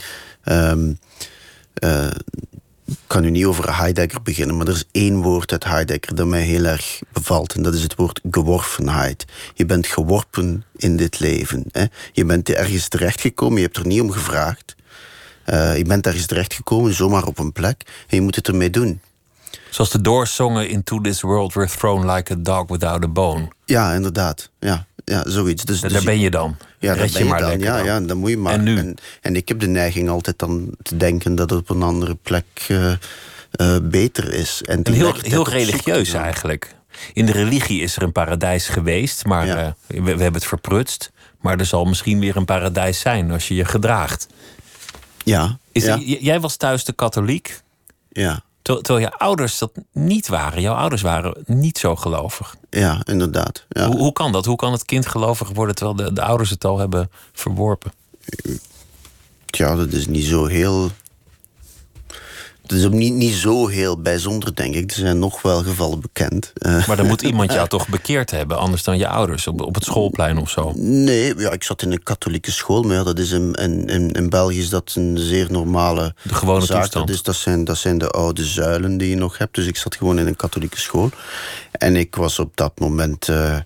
Speaker 4: ik kan nu niet over Heidegger beginnen, maar er is één woord uit Heidegger dat mij heel erg bevalt. En dat is het woord geworvenheid. Je bent geworpen in dit leven. Hè? Je bent ergens terechtgekomen, je hebt er niet om gevraagd. Je bent ergens terechtgekomen, zomaar op een plek. En je moet het ermee doen.
Speaker 3: Zoals de Doors zongen, Into this world we're thrown like a dog without a bone.
Speaker 4: Ja, inderdaad. Ja, zoiets. Dus
Speaker 3: daar ben je dan.
Speaker 4: Ja,
Speaker 3: red je maar
Speaker 4: dan.
Speaker 3: lekker.
Speaker 4: Ja, dan moet je maar.
Speaker 3: En nu?
Speaker 4: En ik heb de neiging altijd dan te denken dat het op een andere plek beter is. En
Speaker 3: heel religieus eigenlijk. In de religie is er een paradijs geweest, maar we hebben het verprutst. Maar er zal misschien weer een paradijs zijn als je je gedraagt.
Speaker 4: Ja.
Speaker 3: Jij was thuis de katholiek.
Speaker 4: Ja.
Speaker 3: Terwijl je ouders dat niet waren. Jouw ouders waren niet zo gelovig.
Speaker 4: Ja, inderdaad. Ja.
Speaker 3: Hoe kan dat? Hoe kan het kind gelovig worden terwijl de ouders het al hebben verworpen?
Speaker 4: Ja, dat is niet zo heel... Het is ook niet zo heel bijzonder, denk ik. Er zijn nog wel gevallen bekend.
Speaker 3: Maar dan moet iemand jou toch bekeerd hebben, anders dan je ouders, op het schoolplein of zo?
Speaker 4: Nee, ja, ik zat in een katholieke school, maar ja, dat is in België is dat een zeer normale
Speaker 3: de gewone
Speaker 4: zaak.
Speaker 3: toestand.
Speaker 4: Dat zijn de oude zuilen die je nog hebt. Dus ik zat gewoon in een katholieke school. En ik was op dat moment...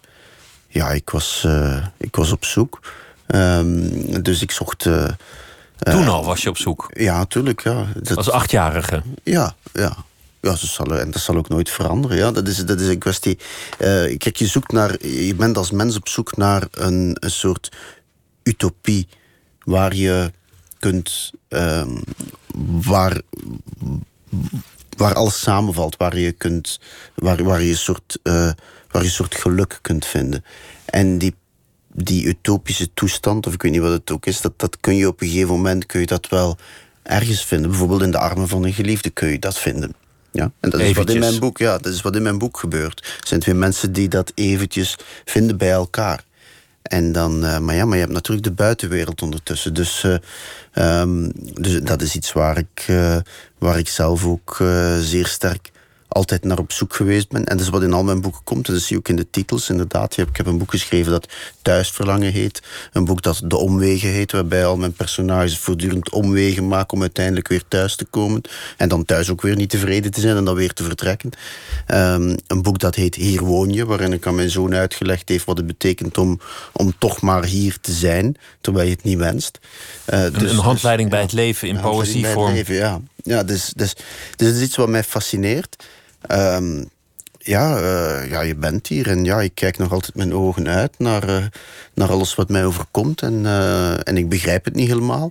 Speaker 4: ik was op zoek. Dus ik zocht...
Speaker 3: Toen al was je op zoek?
Speaker 4: Ja, tuurlijk. Ja.
Speaker 3: Als 8-jarige?
Speaker 4: Ja. Ja, dat zal ook nooit veranderen. Ja, dat is een kwestie... kijk, je bent als mens op zoek naar een soort utopie waar je kunt... waar alles samenvalt, waar je een soort geluk kunt vinden. En die utopische toestand, of ik weet niet wat het ook is, dat kun je op een gegeven moment dat wel ergens vinden. Bijvoorbeeld in de armen van een geliefde kun je dat vinden. Ja? En dat is wat in mijn boek, dat is wat in mijn boek gebeurt. Er zijn twee mensen die dat eventjes vinden bij elkaar. En dan, maar je hebt natuurlijk de buitenwereld ondertussen. Dus dat is iets waar ik zelf ook zeer sterk altijd naar op zoek geweest ben. En dat is wat in al mijn boeken komt. En dat zie je ook in de titels, inderdaad. Ik heb een boek geschreven dat Thuisverlangen heet. Een boek dat De Omwegen heet, waarbij al mijn personages voortdurend omwegen maken om uiteindelijk weer thuis te komen. En dan thuis ook weer niet tevreden te zijn en dan weer te vertrekken. Een boek dat heet Hier woon je, waarin ik aan mijn zoon uitgelegd heeft wat het betekent om toch maar hier te zijn, terwijl je het niet wenst.
Speaker 3: Een handleiding bij het leven in poëzievorm.
Speaker 4: Ja, dus het is iets wat mij fascineert. Je bent hier en ik kijk nog altijd mijn ogen uit naar alles wat mij overkomt en ik begrijp het niet helemaal.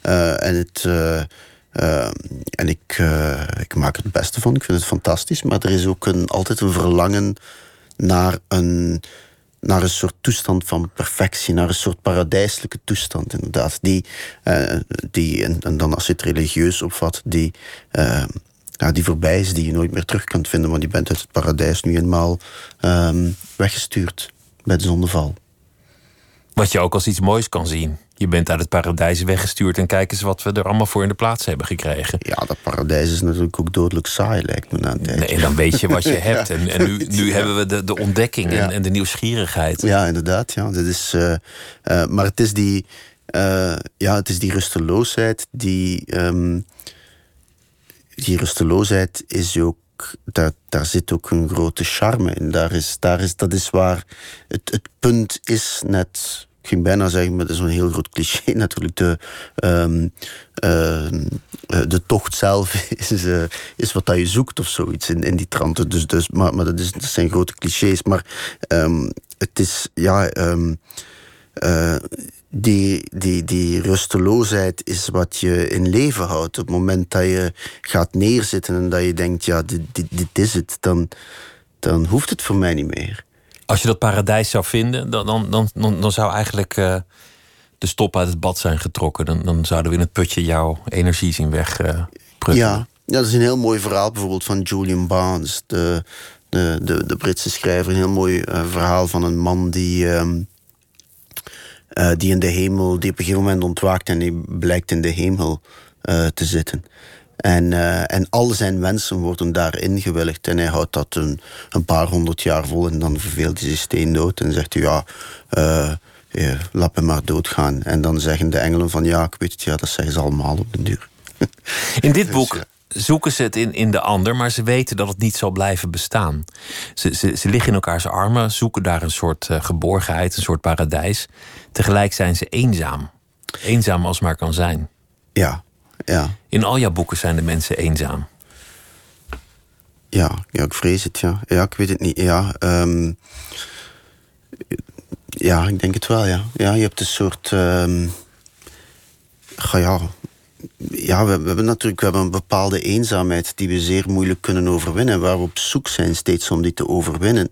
Speaker 4: Ik maak er het beste van, ik vind het fantastisch, maar er is ook altijd een verlangen naar een soort toestand van perfectie, naar een soort paradijselijke toestand, inderdaad. En dan als je het religieus opvat, die voorbij is, die je nooit meer terug kunt vinden, want je bent uit het paradijs nu eenmaal weggestuurd bij de zondeval.
Speaker 3: Wat je ook als iets moois kan zien. Je bent uit het paradijs weggestuurd en kijk eens wat we er allemaal voor in de plaats hebben gekregen.
Speaker 4: Ja, dat paradijs is natuurlijk ook dodelijk saai, lijkt me na een tijdje.
Speaker 3: Nee, dan weet je wat je hebt. En nu hebben we de ontdekking en de nieuwsgierigheid.
Speaker 4: Ja, inderdaad. Ja. Dat is, maar het is die rusteloosheid die rusteloosheid is ook... Daar zit ook een grote charme in. Dat is waar... Het punt is net... Ik ging bijna zeggen, maar dat is een heel groot cliché natuurlijk. De tocht zelf is wat dat je zoekt of zoiets in die trant. Maar dat zijn grote clichés. Maar het is, die rusteloosheid is wat je in leven houdt. Op het moment dat je gaat neerzitten en dat je denkt, ja, dit is het, dan hoeft het voor mij niet meer.
Speaker 3: Als je dat paradijs zou vinden, dan zou eigenlijk de stop uit het bad zijn getrokken. Dan zouden we in het putje jouw energie zien wegprutten.
Speaker 4: Ja, dat is een heel mooi verhaal bijvoorbeeld van Julian Barnes, de Britse schrijver. Een heel mooi verhaal van een man die in de hemel, die op een gegeven moment ontwaakt en die blijkt in de hemel te zitten. En al zijn wensen worden daar ingewilligd. En hij houdt dat een paar 100 jaar vol. En dan verveelt hij zich steendood. En zegt hij, laat hem maar doodgaan. En dan zeggen de engelen van, ja, ik weet het, ja, dat zeggen ze allemaal op den duur.
Speaker 3: In dit boek zoeken ze het in de ander, maar ze weten dat het niet zal blijven bestaan. Ze liggen in elkaars armen, zoeken daar een soort geborgenheid, een soort paradijs. Tegelijk zijn ze eenzaam. Eenzaam als maar kan zijn.
Speaker 4: Ja.
Speaker 3: In al jouw boeken zijn de mensen eenzaam.
Speaker 4: Ja, ik vrees het, ja. Ja, ik weet het niet, ja. Ja, ik denk het wel, ja. Ja, je hebt een soort... we hebben een bepaalde eenzaamheid die we zeer moeilijk kunnen overwinnen, waar we op zoek zijn steeds om die te overwinnen.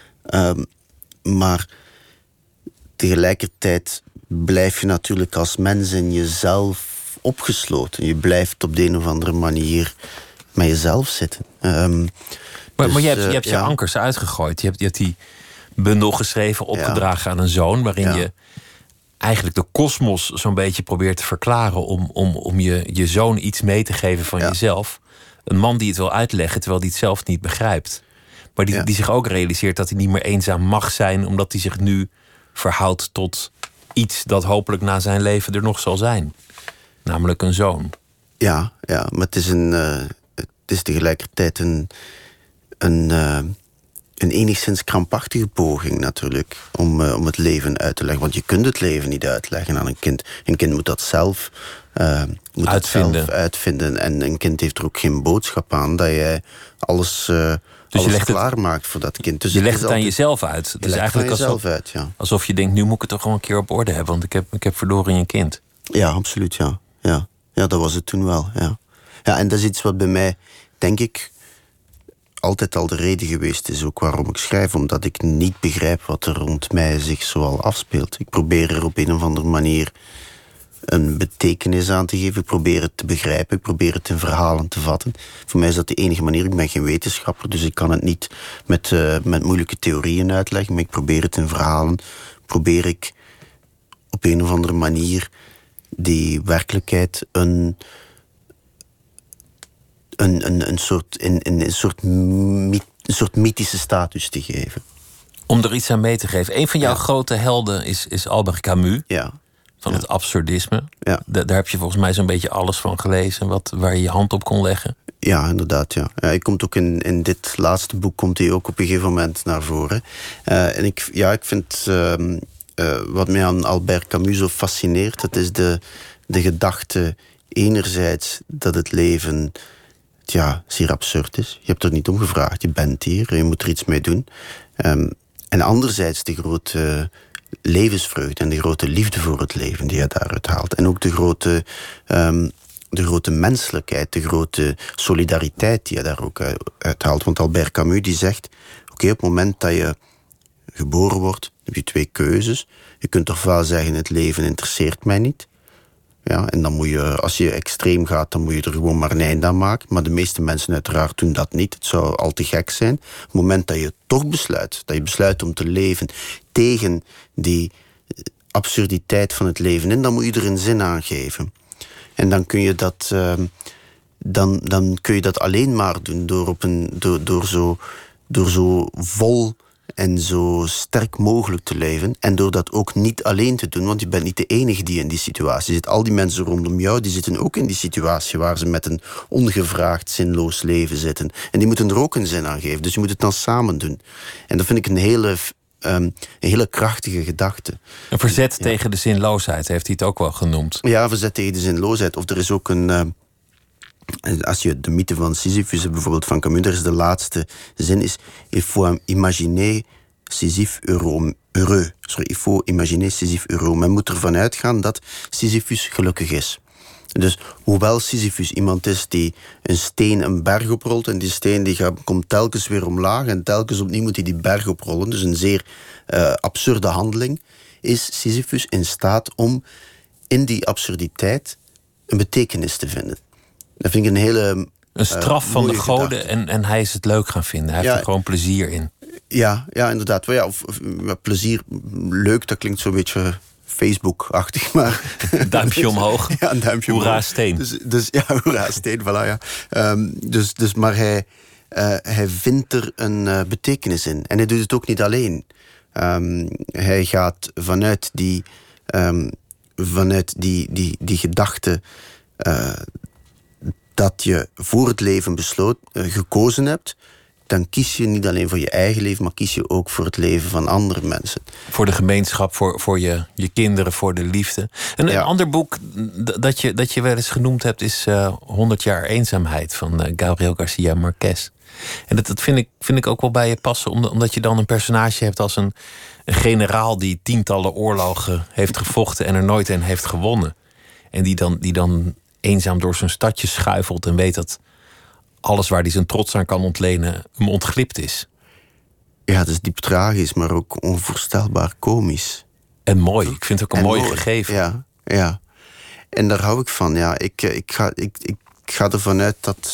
Speaker 4: Maar tegelijkertijd blijf je natuurlijk als mens in jezelf opgesloten. Je blijft op de een of andere manier met jezelf zitten.
Speaker 3: Maar je hebt je ankers uitgegooid. Je hebt die bundel geschreven, opgedragen aan een zoon, waarin je eigenlijk de kosmos zo'n beetje probeert te verklaren om je zoon iets mee te geven van jezelf. Een man die het wil uitleggen, terwijl hij het zelf niet begrijpt. Maar die zich ook realiseert dat hij niet meer eenzaam mag zijn, omdat hij zich nu verhoudt tot iets dat hopelijk na zijn leven er nog zal zijn. Namelijk een zoon. Ja,
Speaker 4: maar het is tegelijkertijd een enigszins krampachtige poging natuurlijk om het leven uit te leggen. Want je kunt het leven niet uitleggen aan een kind. Een kind moet dat zelf uitvinden. En een kind heeft er ook geen boodschap aan dat jij alles klaarmaakt voor dat kind. Dus
Speaker 3: je legt het aan jezelf uit. Het is eigenlijk alsof je denkt, nu moet ik het toch gewoon een keer op orde hebben, want ik heb verloren een kind.
Speaker 4: Ja, absoluut, ja. Ja, dat was het toen wel, ja. Ja, en dat is iets wat bij mij, denk ik, altijd al de reden geweest is, ook waarom ik schrijf, omdat ik niet begrijp wat er rond mij zich zoal afspeelt. Ik probeer er op een of andere manier een betekenis aan te geven. Ik probeer het te begrijpen. Ik probeer het in verhalen te vatten. Voor mij is dat de enige manier. Ik ben geen wetenschapper, dus ik kan het niet met moeilijke theorieën uitleggen, maar ik probeer het in verhalen. Probeer ik op een of andere manier die werkelijkheid een soort mythische status te geven.
Speaker 3: Om er iets aan mee te geven. Een van jouw grote helden is Albert Camus.
Speaker 4: Ja.
Speaker 3: Van het absurdisme.
Speaker 4: Ja.
Speaker 3: Daar heb je volgens mij zo'n beetje alles van gelezen, waar je je hand op kon leggen.
Speaker 4: Ja, inderdaad, ja. Hij komt ook in dit laatste boek komt hij ook op een gegeven moment naar voren. En ik vind wat mij aan Albert Camus zo fascineert, dat is de gedachte enerzijds dat het leven zeer absurd is. Je hebt er niet om gevraagd, je bent hier, je moet er iets mee doen. En anderzijds de grote levensvreugde en de grote liefde voor het leven die hij daaruit haalt. En ook de grote menselijkheid, de grote solidariteit die hij daar ook uit haalt. Want Albert Camus die zegt, oké, op het moment dat je geboren wordt, heb je 2 keuzes. Je kunt ofwel zeggen, het leven interesseert mij niet. Ja, en dan moet je, als je extreem gaat, dan moet je er gewoon maar een eind aan maken. Maar de meeste mensen uiteraard doen dat niet. Het zou al te gek zijn. Op het moment dat je toch besluit om te leven tegen die absurditeit van het leven in, dan moet je er een zin aan geven. En dan kun je dat, dan kun je dat alleen maar doen door zo vol en zo sterk mogelijk te leven. En door dat ook niet alleen te doen, want je bent niet de enige die in die situatie zit. Al die mensen rondom jou, die zitten ook in die situatie waar ze met een ongevraagd, zinloos leven zitten. En die moeten er ook een zin aan geven. Dus je moet het dan samen doen. En dat vind ik een hele krachtige gedachte.
Speaker 3: Een verzet tegen de zinloosheid, heeft hij het ook wel genoemd.
Speaker 4: Ja, verzet tegen de zinloosheid. Of er is ook als je de mythe van Sisyphus bijvoorbeeld van Camus, er is de laatste zin is: il faut imaginer Sisyphe heureux. Il faut imaginer Sisyphe heureux. Men moet ervan uitgaan dat Sisyphus gelukkig is. Dus hoewel Sisyphus iemand is die een steen een berg oprolt, en die steen komt telkens weer omlaag en telkens opnieuw moet hij die berg oprollen, dus een zeer absurde handeling, is Sisyphus in staat om in die absurditeit een betekenis te vinden. Dat vind ik een hele...
Speaker 3: Een straf van de goden
Speaker 4: gedachte.
Speaker 3: En hij is het leuk gaan vinden. Hij heeft er gewoon plezier in.
Speaker 4: Ja, inderdaad. Of plezier, leuk, dat klinkt zo'n beetje Facebook-achtig, maar...
Speaker 3: Duimpje omhoog.
Speaker 4: Ja, een duimpje omhoog.
Speaker 3: Hoera steen.
Speaker 4: Dus ja, hoera steen, voilà, ja. Maar hij vindt er een betekenis in. En hij doet het ook niet alleen. Hij gaat vanuit die gedachte dat je voor het leven gekozen hebt, dan kies je niet alleen voor je eigen leven, maar kies je ook voor het leven van andere mensen.
Speaker 3: Voor de gemeenschap, voor je kinderen, voor de liefde. Een ander boek dat je wel eens genoemd hebt is 100 jaar eenzaamheid van Gabriel García Márquez. En dat vind ik ook wel bij je passen, omdat je dan een personage hebt als een generaal die tientallen oorlogen heeft gevochten en er nooit een heeft gewonnen. En die dan eenzaam door zijn stadje schuifelt en weet dat alles waar hij zijn trots aan kan ontlenen hem ontglipt is.
Speaker 4: Ja, het is diep tragisch, maar ook onvoorstelbaar komisch.
Speaker 3: En mooi. Ik vind het ook een mooi gegeven.
Speaker 4: Ja. En daar hou ik van. Ja, ik ga ervan uit dat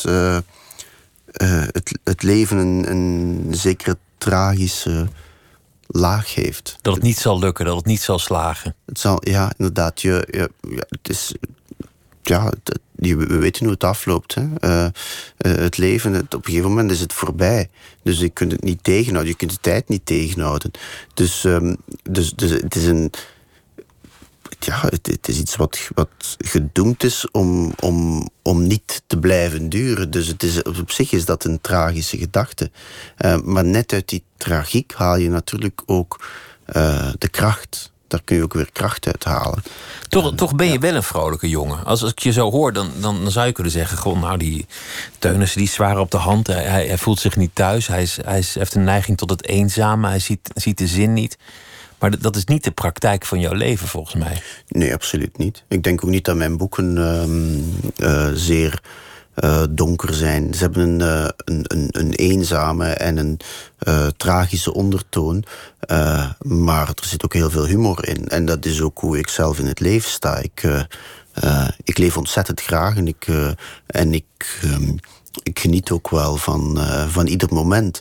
Speaker 4: het leven een zekere tragische laag heeft.
Speaker 3: Dat het niet zal lukken, dat het niet zal slagen.
Speaker 4: Het zal, ja, inderdaad. Het is... Ja, we weten hoe het afloopt. Hè. Het leven, op een gegeven moment is het voorbij. Dus je kunt het niet tegenhouden. Je kunt de tijd niet tegenhouden. Dus het is een... Ja, het is iets wat gedoemd is om niet te blijven duren. Dus op zich is dat een tragische gedachte. Maar net uit die tragiek haal je natuurlijk ook de kracht. Daar kun je ook weer kracht uit halen.
Speaker 3: Toch ben je wel een vrolijke jongen. Als ik je zo hoor, dan zou je kunnen zeggen... Goh, nou, die Teunissen die is zwaar op de hand. Hij voelt zich niet thuis. Hij heeft een neiging tot het eenzame. Hij ziet de zin niet. Maar dat is niet de praktijk van jouw leven, volgens mij. Nee,
Speaker 4: absoluut niet. Ik denk ook niet dat mijn boeken zeer donker zijn. Ze hebben een eenzame en een tragische ondertoon. Maar er zit ook heel veel humor in. En dat is ook hoe ik zelf in het leven sta. Ik leef ontzettend graag en ik geniet ook wel van ieder moment.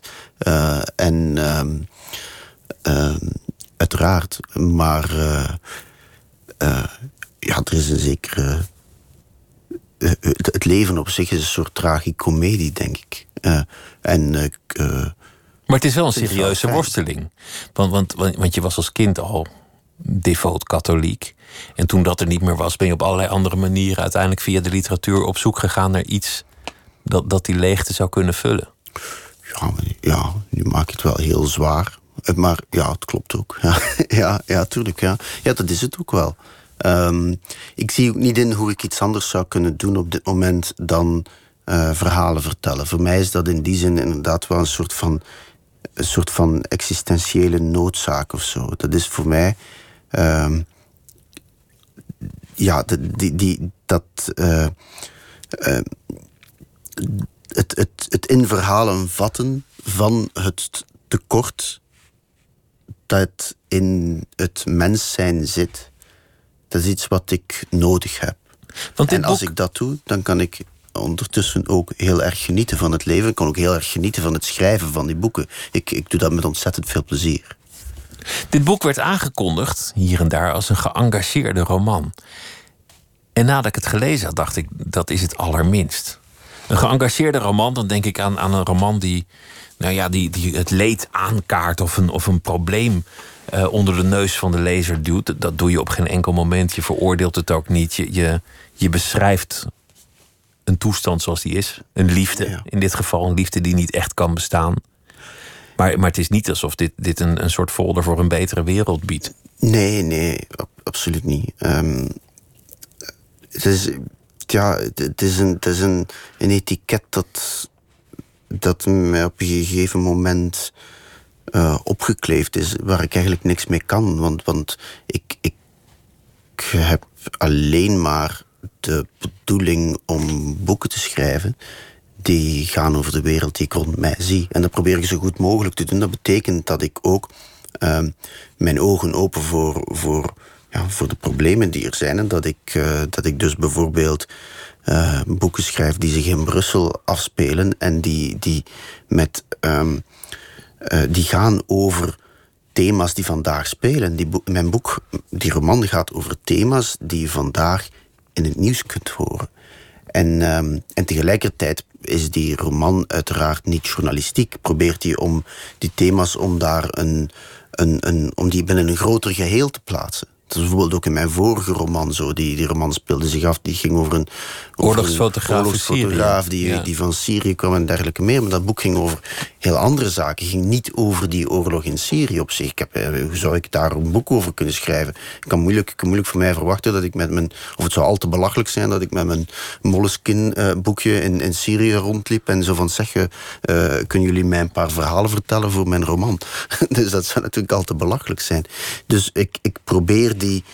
Speaker 4: Uiteraard. Maar er is een zekere... Het leven op zich is een soort tragicomedie, denk ik.
Speaker 3: Maar het is wel een serieuze worsteling. Want je was als kind al devoot katholiek. En toen dat er niet meer was, ben je op allerlei andere manieren... uiteindelijk via de literatuur op zoek gegaan naar iets... dat die leegte zou kunnen vullen.
Speaker 4: Ja, nu maak je het wel heel zwaar. Maar ja, het klopt ook. Ja, tuurlijk. Ja, dat is het ook wel. Ik zie ook niet in hoe ik iets anders zou kunnen doen op dit moment dan verhalen vertellen. Voor mij is dat in die zin inderdaad wel een soort van existentiële noodzaak of zo. Dat is voor mij... het in verhalen vatten van het tekort dat in het mens zijn zit, dat is iets wat ik nodig heb. En als ik dat doe, dan kan ik ondertussen ook heel erg genieten van het leven. Ik kan ook heel erg genieten van het schrijven van die boeken. Ik doe dat met ontzettend veel plezier.
Speaker 3: Dit boek werd aangekondigd, hier en daar, als een geëngageerde roman. En nadat ik het gelezen had, dacht ik, dat is het allerminst. Een geëngageerde roman, dan denk ik aan een roman die het leed aankaart of een probleem onder de neus van de lezer duwt. Dat doe je op geen enkel moment. Je veroordeelt het ook niet. Je beschrijft een toestand zoals die is. Een liefde, ja. In dit geval een liefde die niet echt kan bestaan. Maar het is niet alsof dit een soort folder voor een betere wereld biedt. Nee,
Speaker 4: absoluut niet. Het is een etiket dat mij op een gegeven moment opgekleefd is, waar ik eigenlijk niks mee kan. Want ik heb alleen maar de bedoeling om boeken te schrijven die gaan over de wereld die ik rond mij zie. En dat probeer ik zo goed mogelijk te doen. Dat betekent dat ik ook mijn ogen open voor de problemen die er zijn. En dat ik dus bijvoorbeeld boeken schrijf die zich in Brussel afspelen en die gaan over thema's die vandaag spelen. Die roman gaat over thema's die je vandaag in het nieuws kunt horen. En tegelijkertijd is die roman uiteraard niet journalistiek. Probeert hij om die thema's om die binnen een groter geheel te plaatsen. Dat is bijvoorbeeld ook in mijn vorige roman zo. Die roman speelde zich af, die ging over een oorlogsfotograaf die van Syrië kwam en dergelijke meer. Maar dat boek ging over heel andere zaken. Ging niet over die oorlog in Syrië op zich. Hoe zou ik daar een boek over kunnen schrijven? Het kan moeilijk voor mij verwachten dat ik of het zou al te belachelijk zijn dat ik met mijn Moleskine boekje in Syrië rondliep en zo van kunnen jullie mij een paar verhalen vertellen voor mijn roman? Dus dat zou natuurlijk al te belachelijk zijn. Dus ik probeer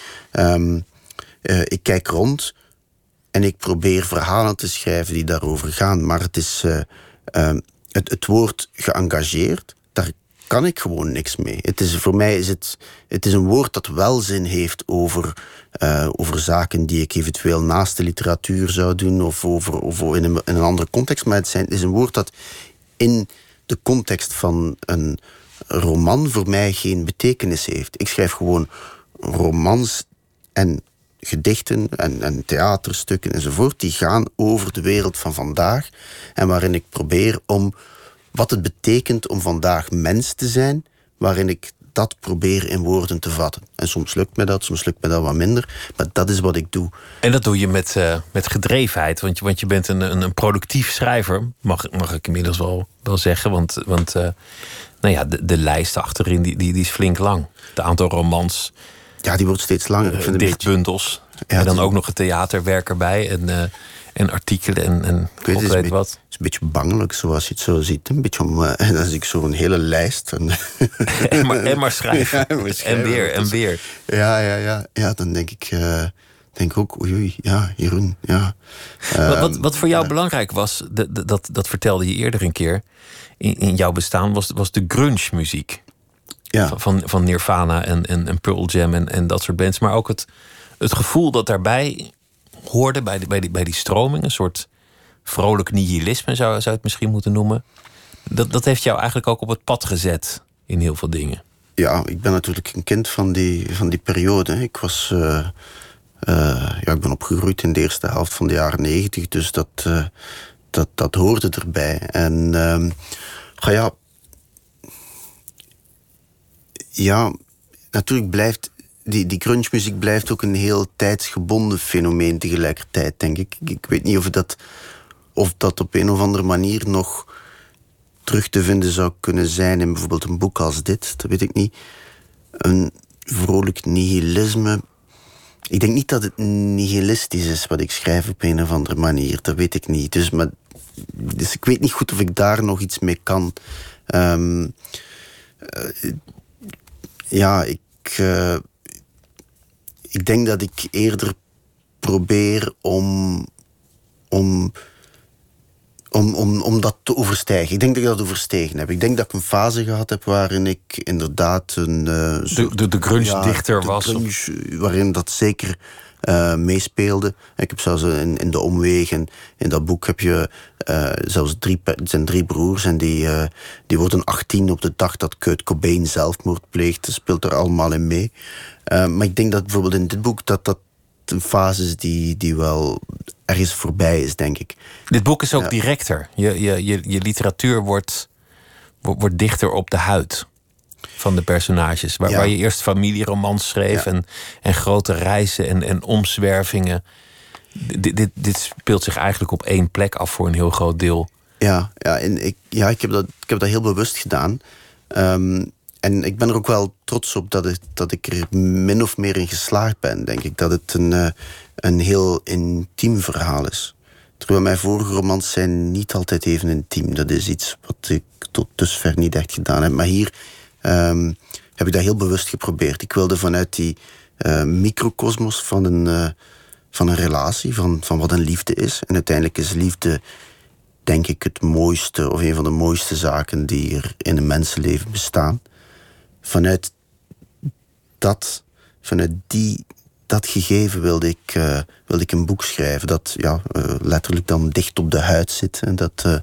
Speaker 4: ik kijk rond en ik probeer verhalen te schrijven die daarover gaan. Maar het is het woord geëngageerd, daar kan ik gewoon niks mee. Voor mij is het is een woord dat wel zin heeft over zaken die ik eventueel naast de literatuur zou doen of in een andere context. Maar het is een woord dat in de context van een roman voor mij geen betekenis heeft. Ik schrijf gewoon romans en gedichten en theaterstukken enzovoort, die gaan over de wereld van vandaag en waarin ik probeer om wat het betekent om vandaag mens te zijn, waarin ik dat probeer in woorden te vatten. En soms lukt me dat, soms lukt me dat wat minder, maar dat is wat ik doe.
Speaker 3: En dat doe je met gedrevenheid, want je bent een productief schrijver, mag ik inmiddels wel zeggen, want de lijst achterin die is flink lang. Het aantal romans. Ja,
Speaker 4: die wordt steeds langer.
Speaker 3: Dichtbundels. Ja, en dan ook nog het theaterwerk erbij. En artikelen en
Speaker 4: ik weet wat. Het is een beetje bangelijk zoals je het zo ziet. Een beetje en als ik zo een hele lijst.
Speaker 3: En maar schrijven. Ja, en weer.
Speaker 4: Ja, dan denk ik ook, oei, ja, Jeroen, ja.
Speaker 3: Wat voor jou belangrijk was, dat vertelde je eerder een keer, in jouw bestaan, was de grunge muziek. Ja. Van Nirvana en Pearl Jam en dat soort bands. Maar ook het gevoel dat daarbij hoorde bij die stroming. Een soort vrolijk nihilisme zou je het misschien moeten noemen. Dat heeft jou eigenlijk ook op het pad gezet in heel veel dingen.
Speaker 4: Ja, ik ben natuurlijk een kind van die periode. Ik was... ik ben opgegroeid in de eerste helft van de jaren 90. Dus dat hoorde erbij. En ja, natuurlijk blijft die grunge muziek blijft ook een heel tijdsgebonden fenomeen tegelijkertijd, denk ik. Ik weet niet of dat op een of andere manier nog terug te vinden zou kunnen zijn in bijvoorbeeld een boek als dit. Dat weet ik niet. Een vrolijk nihilisme. Ik denk niet dat het nihilistisch is wat ik schrijf op een of andere manier. Dat weet ik niet. Dus ik weet niet goed of ik daar nog iets mee kan. Ik denk dat ik eerder probeer om dat te overstijgen. Ik denk dat ik dat overstegen heb. Ik denk dat ik een fase gehad heb waarin ik inderdaad
Speaker 3: de grunge-dichter was.
Speaker 4: Grunge, waarin dat zeker meespeelde. Ik heb zelfs in De Omweg en in dat boek heb je zelfs drie broers en die worden 18 op de dag dat Kurt Cobain zelfmoord pleegt. Dat speelt er allemaal in mee. Maar ik denk dat bijvoorbeeld in dit boek dat een fase is die wel ergens voorbij is, denk ik.
Speaker 3: Dit boek is ook directer. Je literatuur wordt dichter op de huid van de personages. Waar je eerst familieromans schreef en grote reizen en omzwervingen. Dit speelt zich eigenlijk op één plek af voor een heel groot deel.
Speaker 4: Ik heb dat heel bewust gedaan. En ik ben er ook wel trots op dat ik er min of meer in geslaagd ben, denk ik. Dat het een heel intiem verhaal is. Terwijl mijn vorige romans zijn niet altijd even intiem. Dat is iets wat ik tot dusver niet echt gedaan heb. Maar hier heb ik dat heel bewust geprobeerd. Ik wilde vanuit die microcosmos van een relatie, van wat een liefde is. En uiteindelijk is liefde, denk ik, het mooiste of een van de mooiste zaken die er in een mensenleven bestaan. Vanuit dat gegeven wilde ik een boek schrijven dat letterlijk dan dicht op de huid zit. En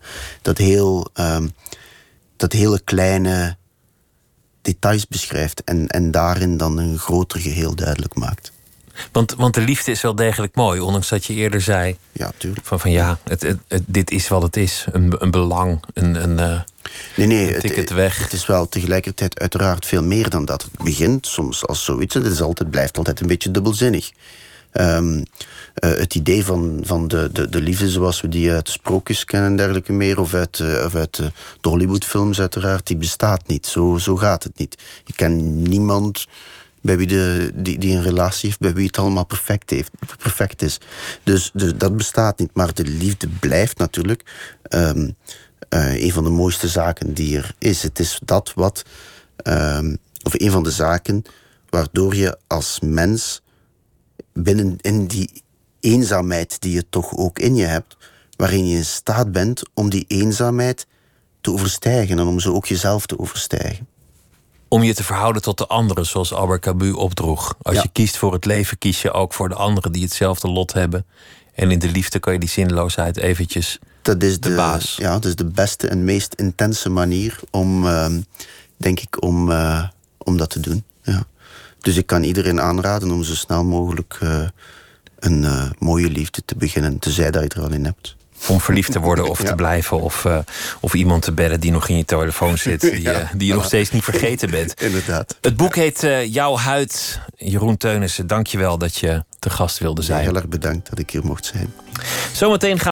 Speaker 4: dat hele kleine details beschrijft en daarin dan een groter geheel duidelijk maakt.
Speaker 3: Want de liefde is wel degelijk mooi, ondanks dat je eerder zei...
Speaker 4: Ja, tuurlijk.
Speaker 3: Dit is wat het is. Een belang, een ticket weg.
Speaker 4: Het is wel tegelijkertijd uiteraard veel meer dan dat. Het begint soms als zoiets en het blijft altijd een beetje dubbelzinnig. Het idee van de liefde zoals we die uit de sprookjes kennen en dergelijke meer, of uit de Hollywoodfilms uiteraard, die bestaat niet. Zo gaat het niet. Je kent niemand bij wie die een relatie heeft, bij wie het allemaal perfect is. Dus dat bestaat niet. Maar de liefde blijft natuurlijk een van de mooiste zaken die er is. Het is dat wat, of een van de zaken waardoor je als mens in die eenzaamheid die je toch ook in je hebt, waarin je in staat bent om die eenzaamheid te overstijgen en om zo ook jezelf te overstijgen.
Speaker 3: Om je te verhouden tot de anderen, zoals Albert Camus opdroeg. Als je kiest voor het leven, kies je ook voor de anderen die hetzelfde lot hebben. En in de liefde kan je die zinloosheid eventjes
Speaker 4: dat is de
Speaker 3: baas.
Speaker 4: Ja, dat is de beste en meest intense manier om, denk ik, om dat te doen. Ja. Dus ik kan iedereen aanraden om zo snel mogelijk een mooie liefde te beginnen, tenzij dat je er al in hebt.
Speaker 3: Om verliefd te worden of te blijven. Of iemand te bedden die nog in je telefoon zit. Die je nog steeds niet vergeten bent.
Speaker 4: Inderdaad.
Speaker 3: Het boek heet Jouw Huid. Jeroen Teunissen, dank je wel dat je te gast wilde zijn.
Speaker 4: Heel erg bedankt dat ik hier mocht zijn.
Speaker 3: Zometeen gaan